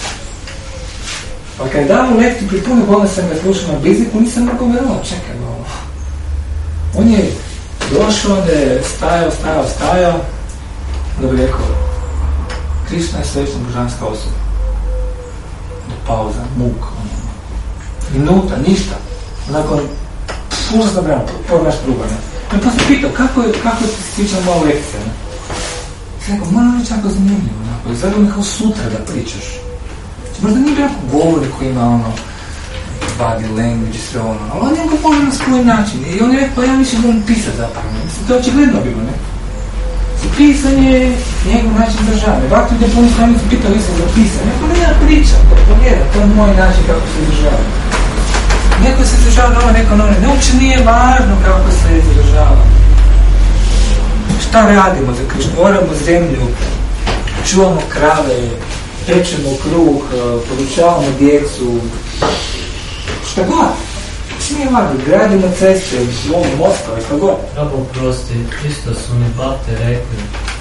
Pa kad je dao lekciju, pri puno godine sam ga slušao na biziku, nisam mogao verovati, čekaj. On je došao, onda je stajao, da bi rekao, Krišna je svećna božanska osoba. Pauza, muk, minuta, ništa. Nakon, užasno vremena, pogledaš prugane. I pa se pitao, kako ti se sviđa moja lekcija? I rekao, moram reći jako zanimljivo, izgledao mi kao sutra da pričaš. Možda nije bilo govori koji ima body language i sve ono, ali on je ga može na svoj način. I on je rekao, ja mislim da on pisat zapravo. Mislim, to je očigledno bilo, ne? Pisanje je njegov način izražavanja. Bhakti gdje puno strani su pitali se za pisanje. Neko ne ja pričam, to je moj način kako se izražava. Neko se izražava na ovo, neko na ovo. Ne, uopće nije važno kako se izražava. Šta radimo za Krišnu? Oramo zemlju, čuvamo krave, pečemo kruh, podučavamo djecu. Šta god. Nije važno, gradimo ceste, mostove, šta god. Rabo prosti, isto su mi bate rekli,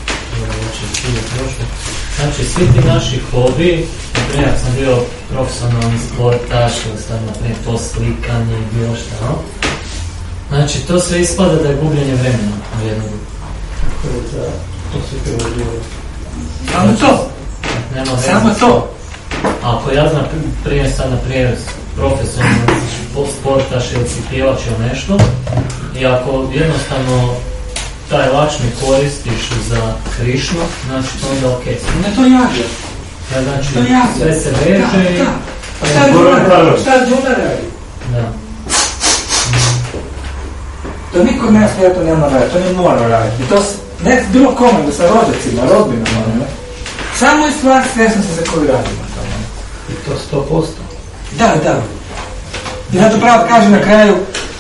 znači svi ti naši hobi, naprimjer sam bio profesionalni sportaš, ili sad naprimjer to slikanje i bilo šta, no? Znači to sve ispada da je gubljenje vremena u jednom grupu. Samo to? Samo to? Ako ja znam, primjer sad naprimjer profesionalni sportaš ili si pjevač ili nešto, i ako jednostavno taj lačni koristiš za Krišnu, znači to onda ok. Ne, to je jaglja. Znači, sve se veže i... Šta je Džuna radi? Da. To niko ne smije, to nema raditi, to ne mora raditi. I to ne bilo kome, da sa rođacima, rodbinama, ne? Samo je stvar svjesnosti za koju radimo. I to 100%. Da. I zato pravo kaže na kraju,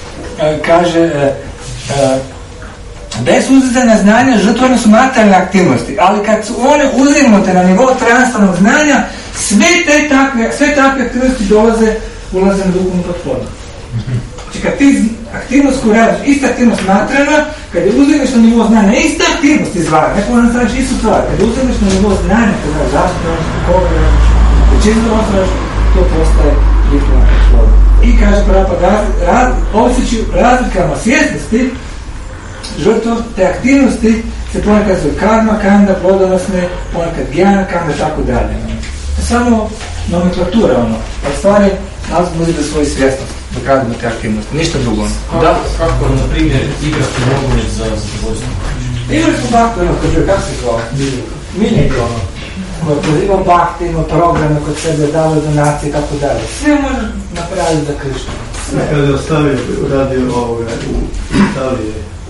bez uzizanja znanja žrtvovane su materijalne aktivnosti, ali kad su one uzignute na nivo transfernog znanja, sve takve aktivnosti ulaze na duhovnu platformu. Znači kad ti aktivnost koju radiš, ista aktivnost materijalna, kad je uzigneš na nivo znanja, ista aktivnost izvara, neko možda staviš istu stvar, kad je uzigneš na nivo znanja, kad znaš zašto radiš, koga radiš, čisto radiš, to postaje duhovna platforma. I kaže Prabhupada, ovisjeći razlikama svjesnosti, žrtvo te aktivnosti se ponekad zove karma, kanda, plodonosne, ponekad gyana, kanda, tako dalje. To je samo nomenklatura, pa stvari nazvamo za svoju svjesnost dok radimo te aktivnosti, ništa drugo. Kako, na primjer, igrati nogomet za zadovoljstvo? Igrali smo Bhakti, kako se zove? Miljnik, koji poziva Bhakti, ima programe kod sebe, davaju donacije i tako dalje. Sve može napraviti za Krišnu. Kad je ostavio, radio ovoga u Italiji,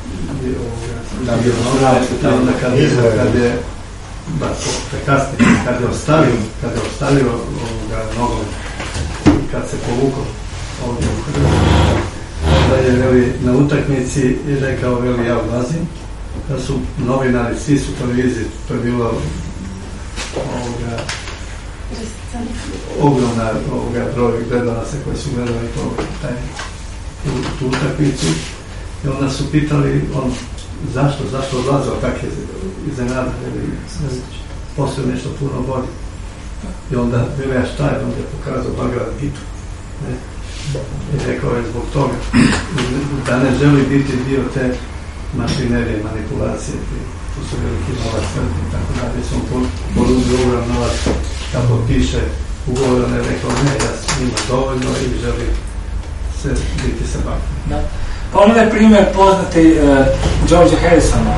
kad je ostavio nogomet, kad se povukao ovdje u Hrvatskoj, onda je na utakmici rekao, ja odlazim, da su novinari, svi su televiziji, to je bilo ogromna broj gledalaca koji su gledali tu utakmicu, i onda su pitali, zašto odlaze od takve iznenadne, poslije nešto puno vodi. I onda Vilija Štajn on je pokazao Bagrat Gitu. I rekao je zbog toga da ne želi biti dio te mašinerije, manipulacije. Tu su veliki novac, i tako dalje. Sam porudio ugrom novac da potpiše ugovor, on je rekao ne, ja imam dovoljno i želi se biti sa Bagrat. Da. Pa ono je primjer poznati George Harrisona.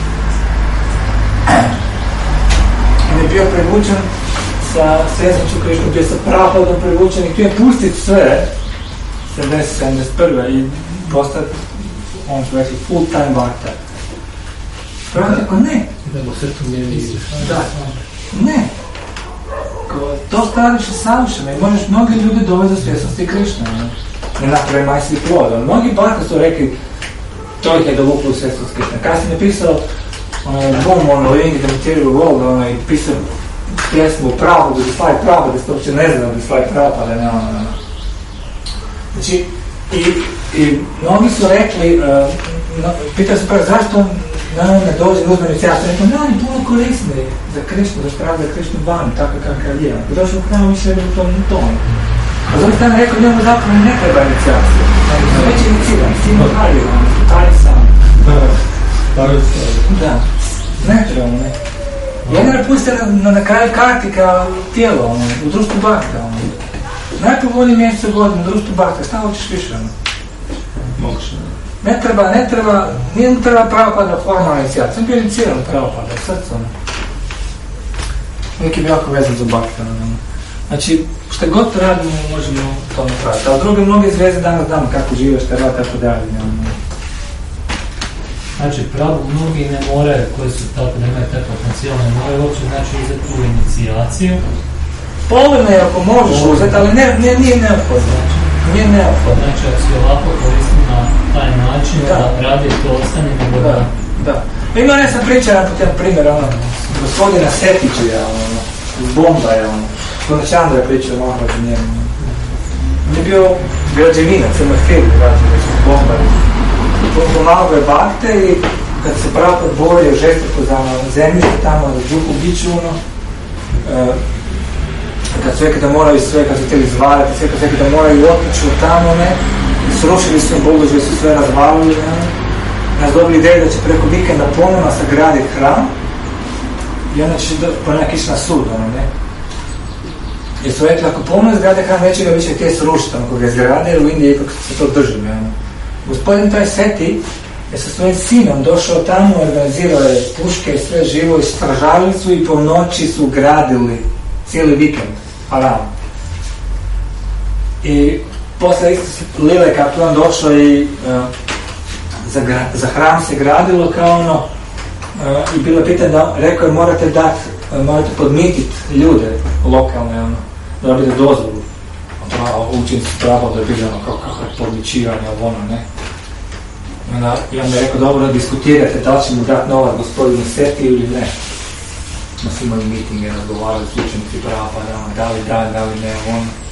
On je bio prevučen sa Sveznaču Krišnu, bio sa Prabhupádom prevučen i tu je pustit sve 71. i postao, on ću reći, full time bhakta. Prabhupada rekao ne. Da mu se tu mjeri. Da. Ne. To stariš je savršeno i možeš mnogi ljudi dovesti do svjesnosti Krišne. Ne napravi majski plod. Mnogi bhakta su rekli to ih je dovuklo u svjesnost Krišne. Kasnije je pisao Boom on Living the Material World, i pisao pjesmu Prabhupada, da slavi Prabhupada, da se uopće ne zna da slavi Prabhupada, ne. Znači, i mnogi su rekli, pitao se prvo zašto ne dođe da uzme inicijaciju, rekao, on je puno korisniji za Krišnu, da strada za Krišnu vani, tako kakav je. I došao k nama više u tom tonu. A s druge strane rekao, njemu zapravo ne treba inicijacija. Već je iniciran, s tim odhaljivan, taj sam. Da, ne treba mu, ne. Jedan je pustio na kraju kartika tijelo, u društvu bhakta. Najpovoljnije mjesece u godinu, u društvu bhakta, šta hoćeš više? Moguće. Ne treba, nije mu treba Prabhupada formalna inicijacija, sam bio iniciran Prabhupada, srcom. Uvijek je bio jako vezan za bhakta. Znači, šta god radimo, možemo to napraviti. Ali druge mnoge zvijezde danas znamo kako žive, šta radi, tako dalje. Znači, mnogi ne moraju, koji su tako, da imaju taj potencijal, ne moraju uopće, znači, uzeti tu inicijaciju. Povoljno je ako možeš uzeti, ali nije neophodno. Nije neophodno. Znači, ako si ovako koristim na taj način, da radi to ostane, nego da. Da. Ima nesam priča, jedan primjer, gospodina Setiđija, iz Bombaja, Konačandra je pričao malo o njemu. On je bio građevinac, ima firmu građevinac iz Bombaja. Pomagao je bakte i kad se Prabhupada borio žestoko za zemljište tamo, za Džuku Biću, kad su rekli da moraju sve, kad su htjeli zvarati, sve kad su rekli da moraju otići od tamo, i srušili sve bogožje, su sve razvalili, nas dobili ideju da će preko vikenda ponovno sagraditi hram i onda će ponekak ići na sud, jer su rekli, ako ponovno zgrade hram, neće ga više htjeti srušiti, ako ga zgrade, jer u Indiji ipak se to drži, Gospodin taj Seti je sa svojim sinom došao tamo, organizirao je puške i sve živo i stražali su i po noći su gradili cijeli vikend hram. I posle isto Lile kako on došao i za hram se gradilo kao i bilo pitanje da, rekao je morate podmititi ljude lokalne, da dobite dozvolu. Učinci pravo da je bilo kako je podmićivanje, ne. I on je rekao, dobro, da diskutirate da li će mu dati novac gospodinu Seti ili ne. Smo svi imali mitinge, razgovarali s učenici Prabhupada, da li ne,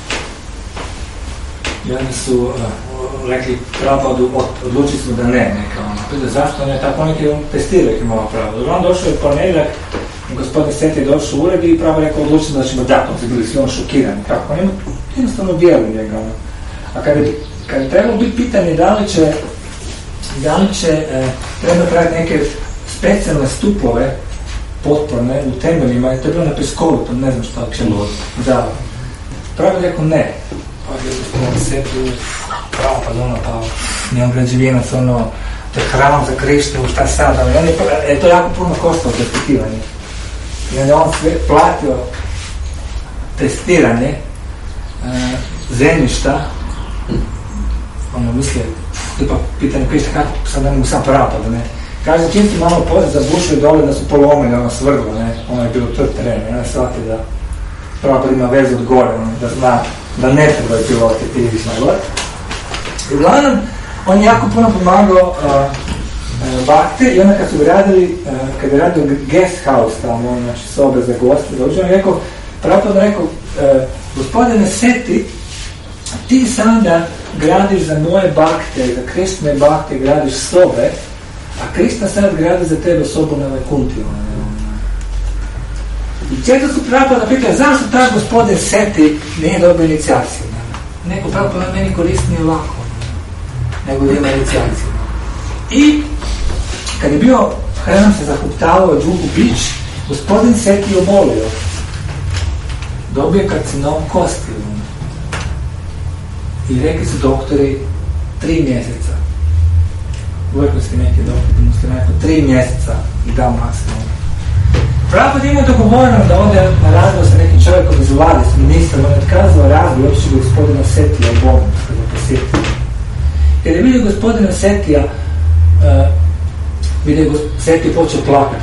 I oni su rekli Prabhupadu, odlučili smo da ne, neka zašto ne, tako neki testiraju imala Prabhupada. On došao je ponedjeljak, gospodin Seti je došao u ured i Prabhupada rekao, odlučili smo da ćemo dati, oni su bili svi šokirani, kako, oni jednostavno vjeruju njega. A kad je trebalo biti pitanje da li će treba praviti neke specijalne stupove potporne u temeljima, to je bilo na Peskovu, ne znam što će da. Pravo je rekao ne. Pa je gospodin Seti, pa nijem građevinac, to je hram za Krišnu, šta sad, to jako puno koštalo testiranje. I onda on sve platio testiranje zemljišta, misle, tipa pitanje Krišta, kako sad ne mogu sam Prabhupada, ne. Kaže, čim ti malo pozit zabušili dole da su polomili, svrglo, ne, je bilo tvrd teren, ne shvati da Prabhupada ima vezu od gore, da zna da ne trebaju piloti ti vidiš na gore. I uglavnom, on je jako puno pomagao bakte i onda kad su gradili, kad je radio guest house tamo, znači sobe za goste, dođe, on je rekao, Prabhupada rekao, gospodine Seti, ti sada gradiš za moje bakte, za Krišne bakte, gradiš sobe, A Krishna sad gradi za tebe sobu na Vajkunti. I često su Prabhupada pitali, zašto taj gospodin Seti nije dobio inicijaciju? Neko Prabhupada meni koristnije ovako, nego da ima inicijaciju. I kad je bio hranom se zahuptavao Džugu Bić, gospodin Seti je molio. Dobio je karcinom kosti. I rekli su doktori 3 mjeseca. Vrhunski neki doktor, muslimanko, 3 mjeseca i dao maksimum. Prabhupada imao dogovoreno da ode na razgovor sa nekim čovjekom iz vlade, s ministrom, on je otkazao razgovor, otići gospodina Setija u bolnicu, kada ga posjetio. Kad je vidio gospodina Setija, Setija počeo plakati.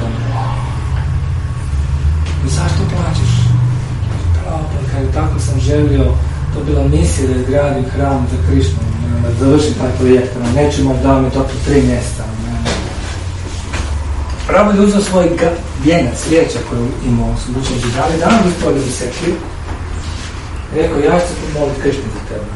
I zašto plačeš? Prabhupada, kada tako sam želio, to je bila misija da izgradim hram za Krišnu, da završim taj projekt, neću imati da mi to po 3 mjeseca. Prabhupada je uzeo svoj vijenac, svijeća koju imao s bučom židali, dano gospodinu Setiju, rekao, ja ću se pomoliti Krišnu za tebe.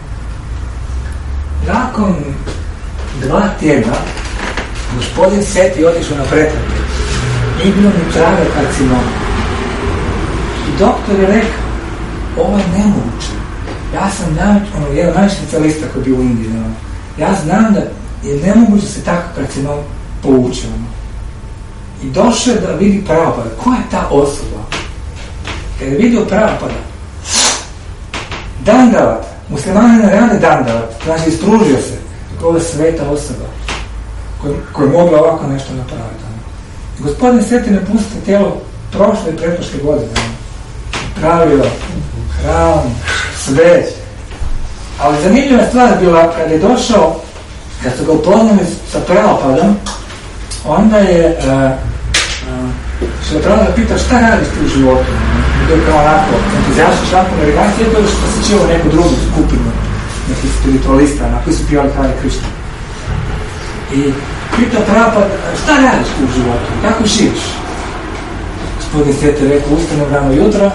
Nakon 2 tjedna, gospodin Seti je otišao na pretrage. Nije bilo ni traga karcinoma. I doktor je rekao, ovo je nemoguće. Ja sam jedan najveći specijalista koji je bio u Indiji. Ja znam da je nemoguće se takav karcinom povući. I došao je da vidi Prabhupada. Ko je ta osoba? Kad je vidio Prabhupada, Dandavat, muslimani ne rade Dandavat, znači istružio se. Ovo je sveta osoba koja je mogla ovako nešto napraviti. Gospodin Seti ne pusti tijelo prošle i pretprošle godine. Pravio hram, sve. Ali zanimljiva stvar bila kad je došao, kad su ga upoznali sa Prabhupadom, onda je Prabhupada pitao šta radiš ti u životu? I to je kao onako entuzijastičan šlakom navigacije, to je što se čeo neku drugu skupinu nekih spiritualista koji su pjevali Hare Krishna. I pitao Prabhupada šta radiš ti u životu? Kako živiš? Gospodin Seti je rekao, ustanem rano jutro,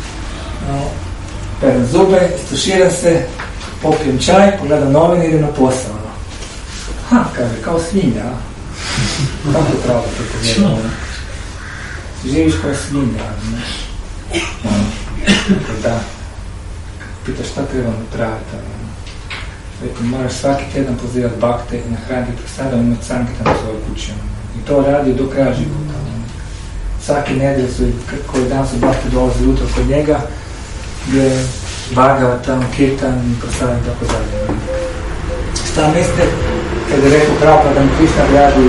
perem zube, istuširam se, popijem čaj, pogledam novine i idem na posao. Kaže, kao svinja. Kako je pravo to? Živiš kao svinja, znaš. Da. Pitaš šta treba napraviti. Rekao, moraš svaki tjedan pozivati bakte i nahraniti prasadom i imati sankirtan na svojoj kući. I to radi do kraja života. Svaki nedelj koji dan su bakte dolazi jutro kod njega, gdje Bhagava tamo, Kirtan, prasadom i tako dalje. Šta mislite, kada je rekao Prabhupada da mi Krishna gradi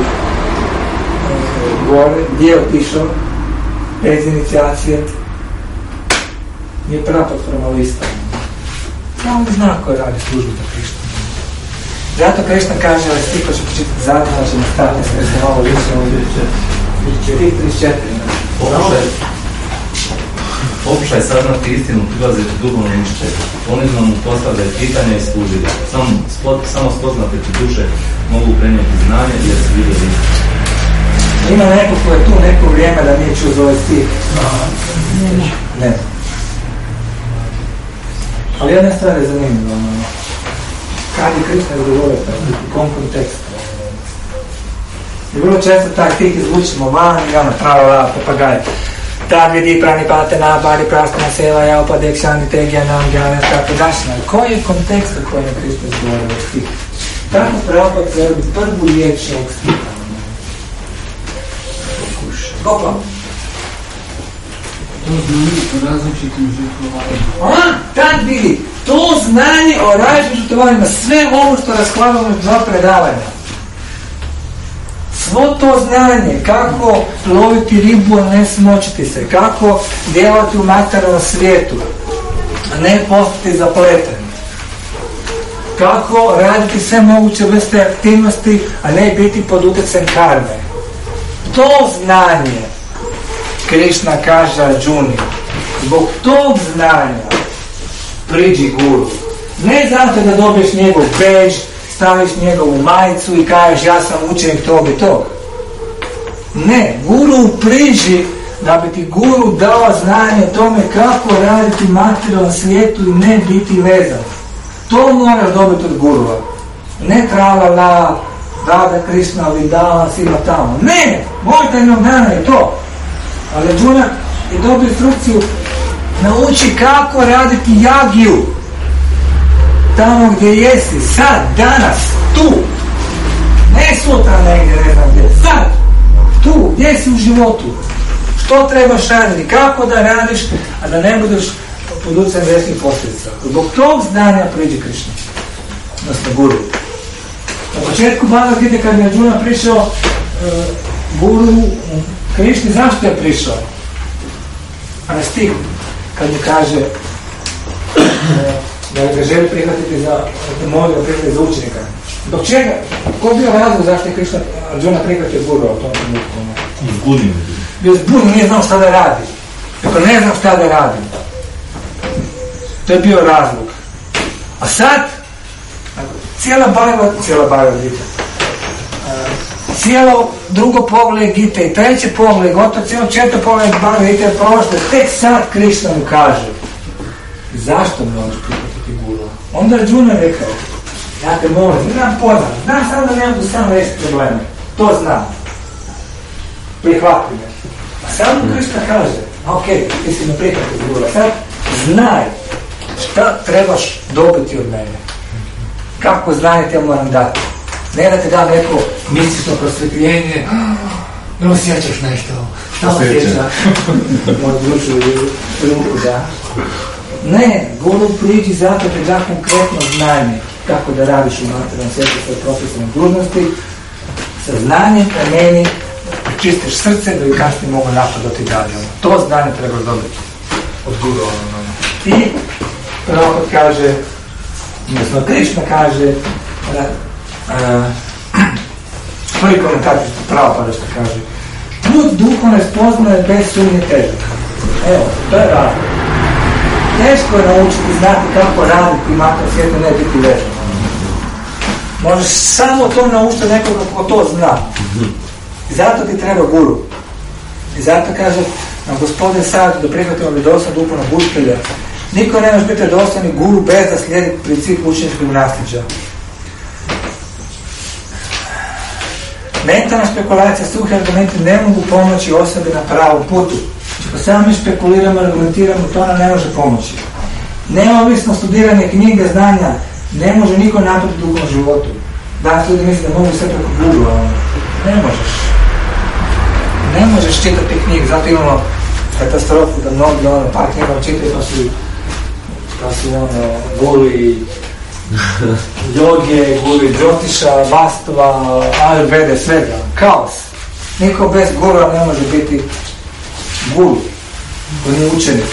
gore, gdje je otišao, bez inicijacije, nije Prabhupada formalista. On ne zna ko radi službu za Krishna. Zato Krishna kaže, ali stiko će počitati zadnje, ali će nastaviti se malo više ovdje. 34. Pokušaj saznati istinu, prilazi duhovno nišće. Ponizno mu postavljaj pitanja i služi ga. Samo spoznate ti duše mogu prenijeti znanje jer se vide istinu. Ima neko ko je tu neko vrijeme da nije čuo za ovaj stih? Ne. Ali jedna stvar je zanimljiva. Kad je Krishna izgovorio u kom kontekstu? I vrlo često taj stih izvučimo van i ono prava papagaj. Tad vidi prani patena, bari prastana seva, ja upadek šani tegija nam gjane, tako dašna. Koji je kontekst u kojem je Krishna izgovorio ovog stiha? Tako Prabhupada treba biti prvu riječ ovog stiha. Gopla. To znanje o različitim žrtvovanjima. Tad vidi, to znanje o različitim žrtvovanjima, sve ovo što raskladamo iz 2 predavanja. Svo to znanje, kako loviti ribu, a ne smočiti se, kako djelovati u materijalnom svijetu, a ne postati zapleteni, kako raditi sve moguće vrste aktivnosti, a ne biti pod utjecajem karme. To znanje, Krishna kaže Arjuni, zbog tog znanja priđi guru. Ne zato da dobiješ njegov bedž, staviš njegovu majicu i kažeš ja sam učenik tog i tog. Ne, guru priđi da bi ti guru dao znanje o tome kako raditi u materijalnom svijetu i ne biti vezan. To moraš dobiti od gurua. Ne tralala, Rada Krišna, Vidala, svima tamo. Ne, možda jednog dana je to. Ali Arjuna je dobio instrukciju, nauči kako raditi jagiju. Tamo gdje jesi, sad, danas, tu. Ne sutra negdje, ne znam gdje. Sad, tu, gdje si u životu. Što trebaš raditi, kako da radiš, a da ne budeš pod utjecajem grešnih posljedica. Zbog tog znanja priđe Krišna, odnosno guru. Na početku Bhagavad Gite kad je Arjuna prišao guru Krišni, zašto je prišao? A na stih, kad mu kaže da ga želi prihvatiti za, da može ga prihvatiti za učenika. Dok čega? Ko je bio razlog zašto je Krišna Arjuna prihvatio guru u tom trenutku? Zbunjen. Bio zbunjen, nije znao šta da radi. Dakle, ne znam šta da radim. To je bio razlog. A sad, cijela Bhagavad Gita, cijelo drugo poglavlje Gite i treće poglavlje, gotovo cijelo četvrto poglavlje Bhagavad Gita je prošlo, tek sad Krišna mu kaže zašto me možeš prihvatiti guru? Onda Arjuna je rekao, ja te molim, znam poznam, znam samo da ne mogu samo riješiti probleme, to znam, prihvati me. A sad mu Krišna kaže, ok, ti si me prihvatiti guru, a sad znaj šta trebaš dobiti od mene. Kako znanje te moram dati. Ne da te da neko mistično prosvjetljenje, ne osjećaš nešto. Šta osjećaš? Moju dušu i ruku, da. Ne, guru priđi zato te da konkretno znanje kako da radiš u materijalnom svijetu svoje profesionalne dužnosti. Sa znanjem promeni, čistiš srce da bi kasnije mogu napadati dalje. To znanje trebaš dobiti od guru. I Prabhupada kaže, odnosno Krišna kaže, prvi komentar Prabhupada što kaže, put duhovne spoznaje bez sumnje težak. Evo, to je razlog. Teško je naučiti znati kako raditi i makar svijetu ne biti vežan. Možeš samo to naučiti nekoga ko to zna. I zato ti treba guru. I zato kaže nam gospodin sad da prihvatimo vjerodostojnog duhovnog učitelja. Niko ne može biti vjerodostojni guru bez da slijedi princip učeničkog nasljeđa. Mentalna spekulacija, suhi argumenti ne mogu pomoći osobi na pravom putu. Ako sami špekuliramo, argumentiramo, to nam ne može pomoći. Neovisno studiranje knjige, znanja, ne može niko napraviti u duhovnom životu. Danas ljudi misle da mogu sve preko guru, ali ne možeš. Ne možeš čitati knjige, zato imamo katastrofu da mnogi par knjiga čitaju pa su guli joge, guli džotiša, vastava, ayurvede, svega. Kaos. Niko bez gura ne može biti guru, koji nije učenik.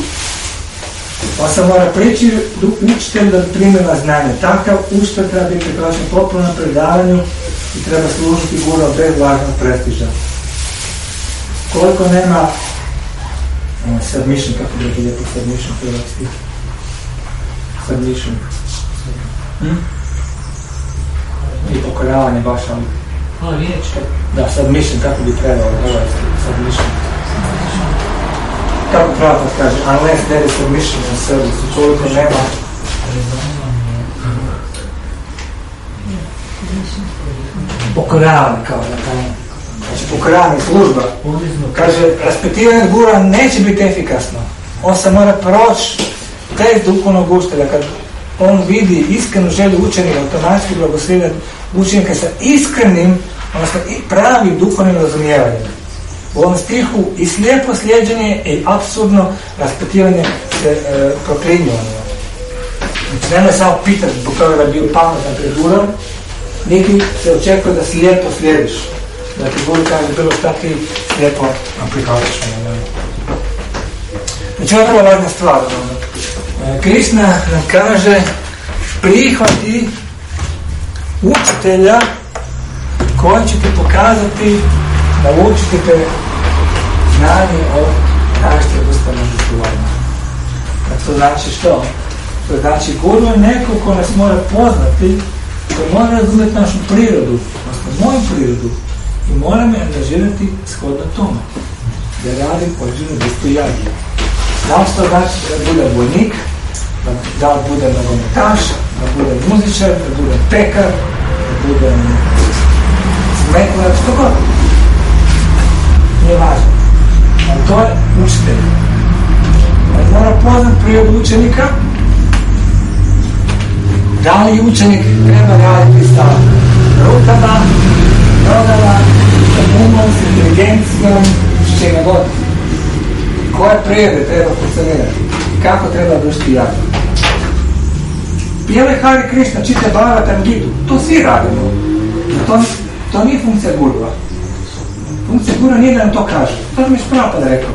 On se mora prići učitelj da primjena znanje. Takav učitelj treba biti pripraćen potpuno na predavanju i treba služiti guru bez lažnog prestiža. Koliko nema submission, kako bi lijepo submission hrvatski? Submission. I pokoravanje baš, ali... riječ. Da, submission, kako bi trebalo hrvatski? Submission. Kako pravo kaže? Unless there is submission in service. Koliko nema... Pokoravanje, kao da tamo. Znači, pokoravanje, služba. Kaže, raspitivanje gura neće biti efikasno. On se mora proći test duhovnog učitelja. Kad on vidi iskrenu želju učenika, automatski blagoslivlja učenika sa iskrenim, odnosno i pravim duhovnim razumijevanjem. U ovom stihu i slijepo slijeđenje i apsurdno raspitivanje se proklinjuje. Znači, nemoj samo pitati zbog toga da je bio pametan pred gurom, niti se očekuje da slijepo slijediš. Da ti guru kaže bilo šta ti slijepo prihvatiš. Znači, ovo je vrlo važna stvar. Krišna nam kaže prihvati učitelja koji će ti pokazati, naučiti te znanje o taštini ustavnog duhovanja. To znači što? To znači guru je neko ko nas mora poznati, koji mora razumjeti našu prirodu, odnosno moju prirodu, i mora me angažirati shodno tome, da radim određenu vrstu jagije. Da li što znači da bude vojnik, da bude nogometaš, da bude muzičar, da bude pekar, da budem smetlac, što god. Nije važno. Ali to je učitelj. On mora poznat prirodu učenika. Da li učenik treba raditi sa rukama, nogama, sa umom, s inteligencijom, s čega god. Koje prirode treba funkcionirati? Kako treba družiti jako? Pjeve Hare Krishna, čite Bhagavatam Gitu. To svi radimo. To nije funkcija gurua. Funkcija gurua nije da nam to kaže. To mi je Prabhupada rekao.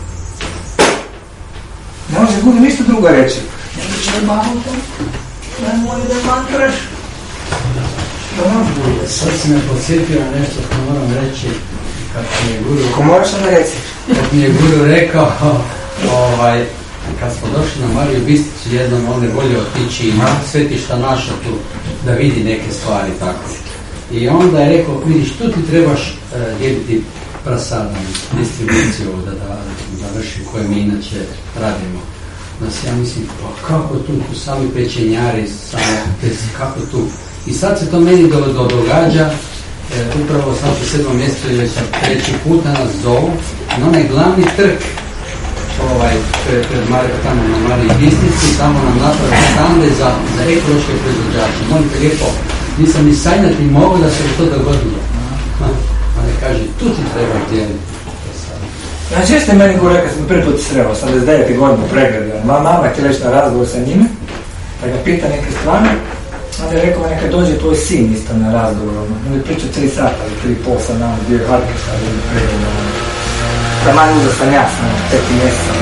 Ne može guru ništa drugo reći. Ne može Bhagavatam. Nemoj da mantraš. To nam bude. Sad si me podsjetio na nešto što moram reći. Kad mi je guru... Ako moraš da reci. Kad mi je guru rekao, kad smo došli na Mariju Bistricu jednom, on je volio otići na svetišta naša tu, da vidi neke stvari tako. I onda je rekao, vidiš, tu ti trebaš dijeliti prasadom, distribuciju da vrši koje mi inače radimo. Ja mislim, pa kako tu sami pečenjari, kako tu? I sad se to meni događa, upravo sad u 7. mjesecu već treći puta nas zovu na onaj glavni trg pred tamo na Mariji Bistrici, tamo nam naprave stande za ekološke proizvođače. Molim te lijepo, nisam ni sanjati mogu da se to dogodilo. Ali kaže, tu ti treba dijeliti. Znači, jeste meni govorio kad sam prvi put sreo, 89. godinu pregledio. Mama je htjela ići na razgovor sa njime, da ga pita neke stvari. Onda je rekao, neka dođe tvoj sin isto na razgovor. On je pričao 3 sata ili 3,5 sa nama, bio je Harkišta, da je pregledio. Da manje uzao sam ja, 5 mjeseca,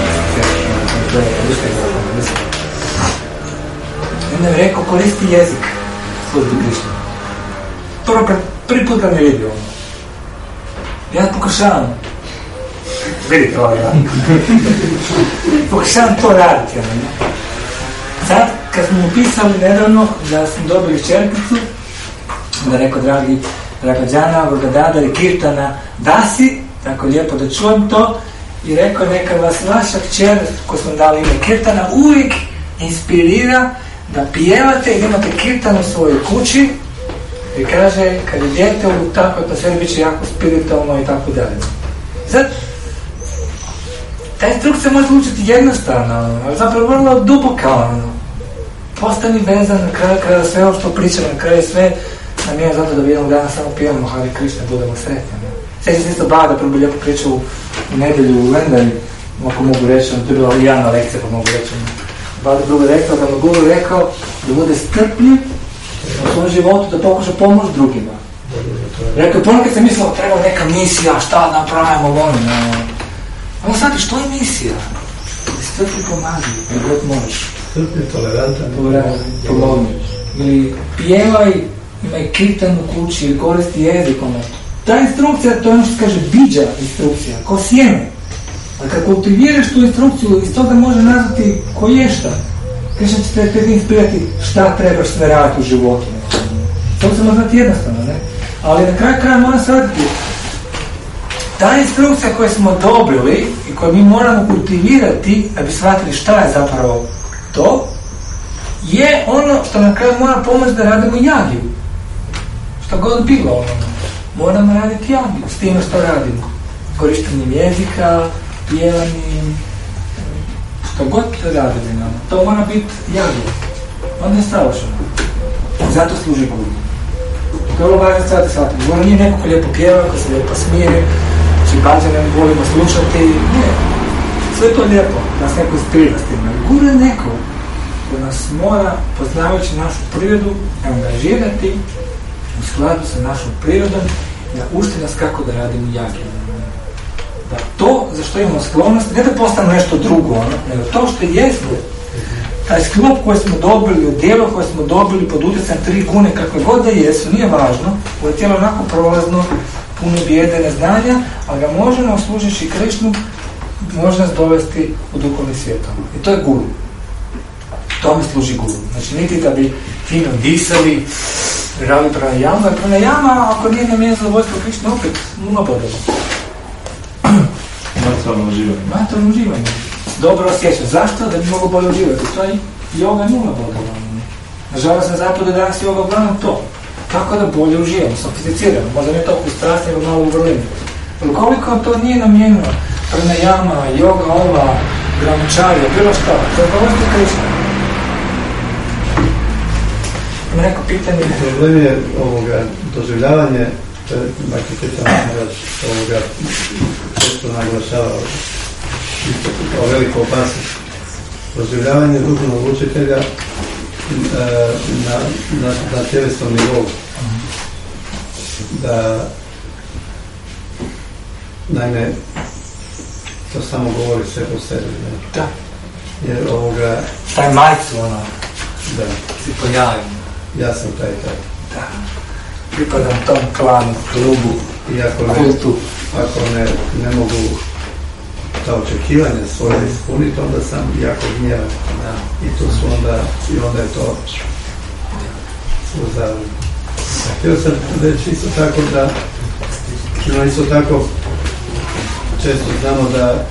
I onda je rekao, koristi jezik službi Krišna. Prvo kad prvi put ga ne vidio. Ja pokušavam. Vidite ovo, ja. Pokušavam to raditi. Sad, kad smo upisali nedavno da smo dobili čerkicu, da je rekao, draga Đana, Vrgadada i Kirtana Dasi, tako lijepo da čujem to, i rekao, neka vas vaša kćer, ko smo dali ime Kirtana, uvijek inspirira da pjevate i imate Kirtan u svojoj kući, i kaže, kad je dijete u takvoj atmosferi, bit će jako spiritualno i tako dalje. Sad, ta instrukcija može učiti jednostavno, ali zapravo vrlo duboka. Postani vezan na kraju, kada sve ovo što pričam, na kraju sve nam je zato da jednog dana samo pijemo Hare Krishna, budemo sretni. Sjećam se isto Bada, prvo bi lijepo pričao u nedjelju u Lendari, ako mogu reći, to je bila Lijana lekcija, pa mogu reći. Bada prvo rekao, da mu guru rekao da bude strpljiv u svom životu, da pokuša pomoći drugima. Rekao, ponekad sam mislio, treba neka misija, šta napravimo, ono sad, što je misija? Strpljiv pomazi, gdje god možeš. Strpljiv, tolerantan. Tolerantan, ili pjevaj, imaj kirtan u kući, ili koristi jezik, Ta instrukcija, to je ono što se kaže biđa instrukcija, ko sjeme. A kad kultiviraš tu instrukciju, iz toga može nazvati ko je šta. Krišna će te inspirirati šta trebaš sve raditi u životu. To se može znati jednostavno, ne? Ali na kraju kraja mora shvatiti. Ta instrukcija koju smo dobili i koju mi moramo kultivirati da bi shvatili šta je zapravo to, je ono što na kraju mora pomoći da radimo jagiju. Što god bilo ono. Moramo raditi jagiju s time što radimo. Korištenjem jezika, pjevanjem, što god radimo. To mora biti jagija. Onda je savršeno. Zato služi guru. To je vrlo važno sad shvatiti. Guru nije neko ko lijepo pjeva, ko se lijepo smije, či bađane volimo slušati. Ne. Sve je to lijepo, nas neko inspirira s tim. Guru je neko ko nas mora, poznavajući našu prirodu, angažirati u skladu sa našom prirodom, da uči nas kako da radimo jagiju. Da to za što imamo sklonost, ne da postane nešto drugo, nego to što jesmo, taj sklop koji smo dobili, odjelo koje smo dobili pod utjecajem 3 gune, kakve god da jesu, nije važno, ovo je tijelo onako prolazno, puno bijede, neznanja, ali ga možemo služeći Krišnu, može nas dovesti u duhovni svijet. I to je guru. To mi služi guru. Znači, niti da bi fino disali, radi pranajama, jer pranajama, ako nije na mjesto zadovoljstvo Krišne, opet 0 bodova. Materijalno uživanje. Materijalno uživanje. Dobro osjećam. Zašto? Da bi mogu bolje uživati. To je yoga 0 bodova. Nažalost, na zapadu danas yoga uglavnom to. tako da bolje uživamo, sofisticiramo, možda ne toliko u strasti, nego malo u vrlini. Ukoliko to nije namijenjeno, pranayama, yoga, ova, brahmacharya, bilo što, zadovoljite Krišna. Ima neko pitanje? Problem je doživljavanje, dakle Krišna Maharaj često naglašava kao veliku opasnost. Doživljavanje duhovnog učitelja na tjelesnom nivou. Da, naime, to samo govori sve po sebi. Ne? Da. Jer taj majcu, da. Si pojavim. Ja sam taj. Da. Pripadam tom klanu, klubu, kultu. Ako ne mogu ta očekivanja svoje ispuniti, onda sam jako gnjevan. I onda je to uzavljeno. Htio sam reći isto tako da isto tako često znamo da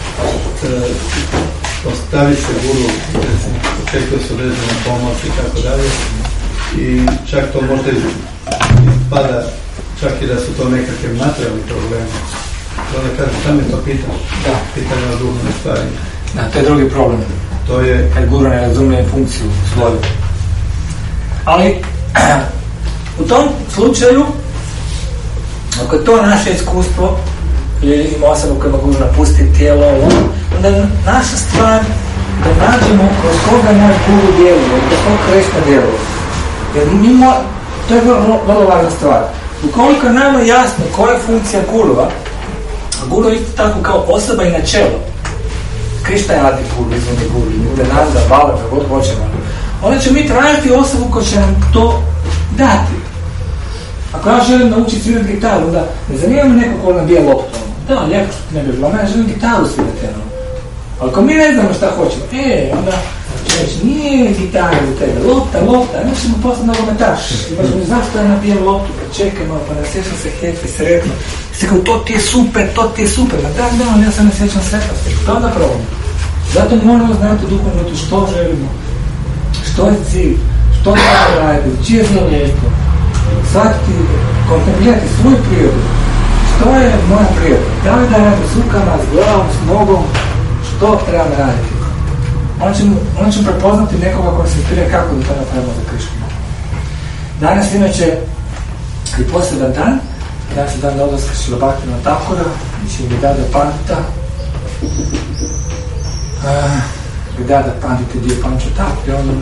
ostavi se guru, očekuje se određena pomoć i tako dalje, i čak to možda ispada čak i da su to nekakve materijalni problemi. Onda kažem, šta me to pitaš? Da. Pitanje o duhovnim stvarima. Da, to je drugi problem. To je... Kad guru ne razumije funkciju svoju. Ali, u tom slučaju, ako je to naše iskustvo, ili ima osoba kojima guru napusti tijelo, onda je naša stvar da nađemo kroz koga naš guru djeluje, kroz koga Krišna djeluje. Jer to je vrlo važna stvar. Ukoliko je nama jasno koja je funkcija gurua, a guru je isto tako kao osoba i načelo. Krišna je Adi guru, izvani guru, Nanda, Bala, kako god hoćemo. Onda ćemo mi tražiti osobu koja će nam to dati. Ako ja želim naučiti svirati gitaru, onda ne zanima me neko ko nabija loptu. Da, lijepo što ti ne bi bilo, ja želim gitaru svirati. Ali ako mi ne znamo šta hoćemo, onda će reći, nije gitara u tebe, lopta, onda ćemo postati nogometaš. I možemo, zašto ja nabijem loptu, pa čekaj malo, pa ne sjećam se happy, sretno. I se kao, to ti je super, ma da, ali ja se ne sjećam sretnosti. To je onda problem. Zato moramo znati duhovno što želimo, što je cilj, što treba raditi, čije zadovoljstvo. Shvatiti, kontemplirati svoju prirodu. Što je moja priroda? Da li da radim s rukama, s glavom, s nogom, što trebam raditi? Onda ćemo prepoznati nekoga koji se inspirira kako da to napravimo za Krišnu. Danas inače je poseban dan, danas je dan odlaska Šrila Bhaktivinoda Thakura, znači Vedanta Pandita. Vedanta Pandita je dio Panča Thakura, onda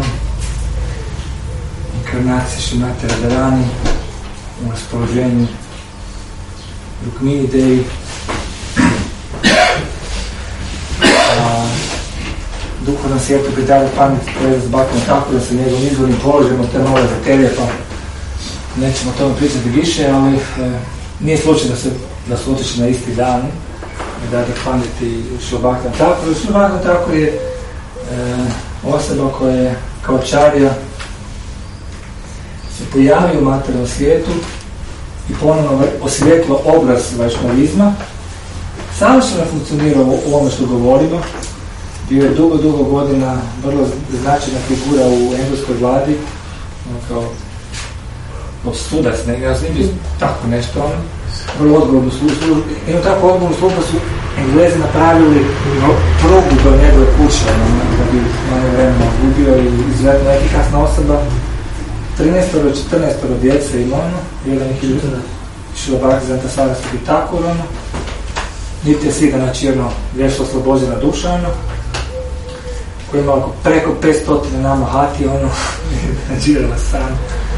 inkarnacije Šrimati Radharani u raspoloženju Rukmini Devi. Duhovnom svijetu Vedanta Pandita poveza s Bhaktivinoda Thakura sa njegovim izvornim položajem od te nove materije, pa nećemo o tome pričati više, ali nije slučaj da su otišli na isti dan Vedanta Pandita i Šrila Bhaktivinoda Thakura. Šrila Bhaktivinoda Thakura je osoba koja je kao čarija se pojavio u materijalnom svijetu i ponovno osvijetlio obraz vajšnavizma. Savršeno funkcionirao u ovome što govorimo. Bio je dugo godina vrlo značajna figura u engleskoj vladi, kao sudac, ja znam bio tako nešto, vrlo odgovornu službu. Jednu tako odgovornu službu su Englezi napravili prugu do njegove kuće, da bi manje vremena gubio i izvedena efikasna osoba. 13-14 djece imao, jedan ih je Šrila Bhaktivinoda Sarasvati Thakur, niti je svi ga načirno vješla oslobođena duša, koji ima preko 500 nama hati, načirala sam,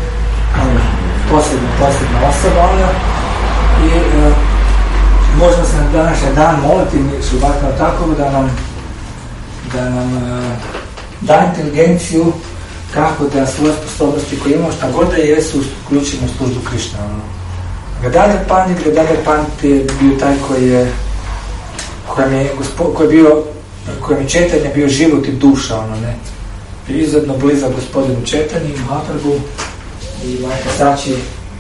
posebna osoba, i možemo se na današnji dan moliti Šrila Bhaktivinoda Thakuru da nam da inteligenciju kako da svoje sposobnosti koje imamo, šta god da jesu, uključimo u službu Krišna. Gadadhar Pandit je bio taj kojem je Četanja bio život i duša, izuzetno blizak gospodinu Četanji, Mahaprabhu, i majka Sači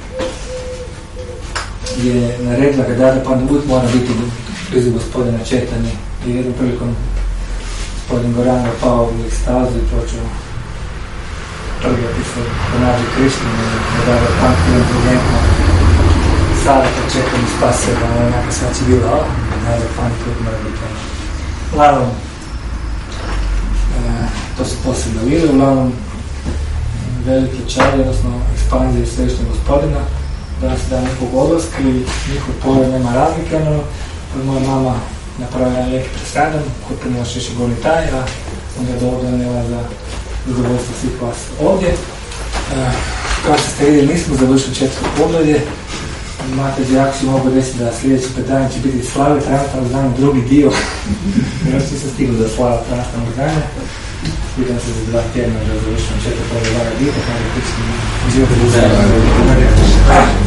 je naredila Gadadhar Pandit uvijek mora biti blizu gospodina Četanje, i jednom prilikom gospodin Goranga pao u ekstazu i počeo prvi epizod pronađe Krišnu, da je pamti inteligentno savjeta čekam spasio, da je neka svači bila, da je pamti mora biti. Uglavnom, to su posebne lile, uglavnom velike čari, odnosno ekspanzije Svešnjeg Gospodina, danas je dan njihovog odlaska i njihov pogled nema razlike, no moja mama napravila jedan lijek presadan koji primila šeši gorni taj, a onda je donijela za zadovoljstvo svih vas ovdje. Kao što ste vidjeli, nismo završili 4. poglavlje. Mate Đakši mogu reći da sljedeći predavanje će biti slave transparentnog znanja, drugi dio. Još nisam stigao da slava transparentnog znanja. Vidim se za 2 tjedna da završimo 4. poglavlje Vara Gita, kada je pričamo život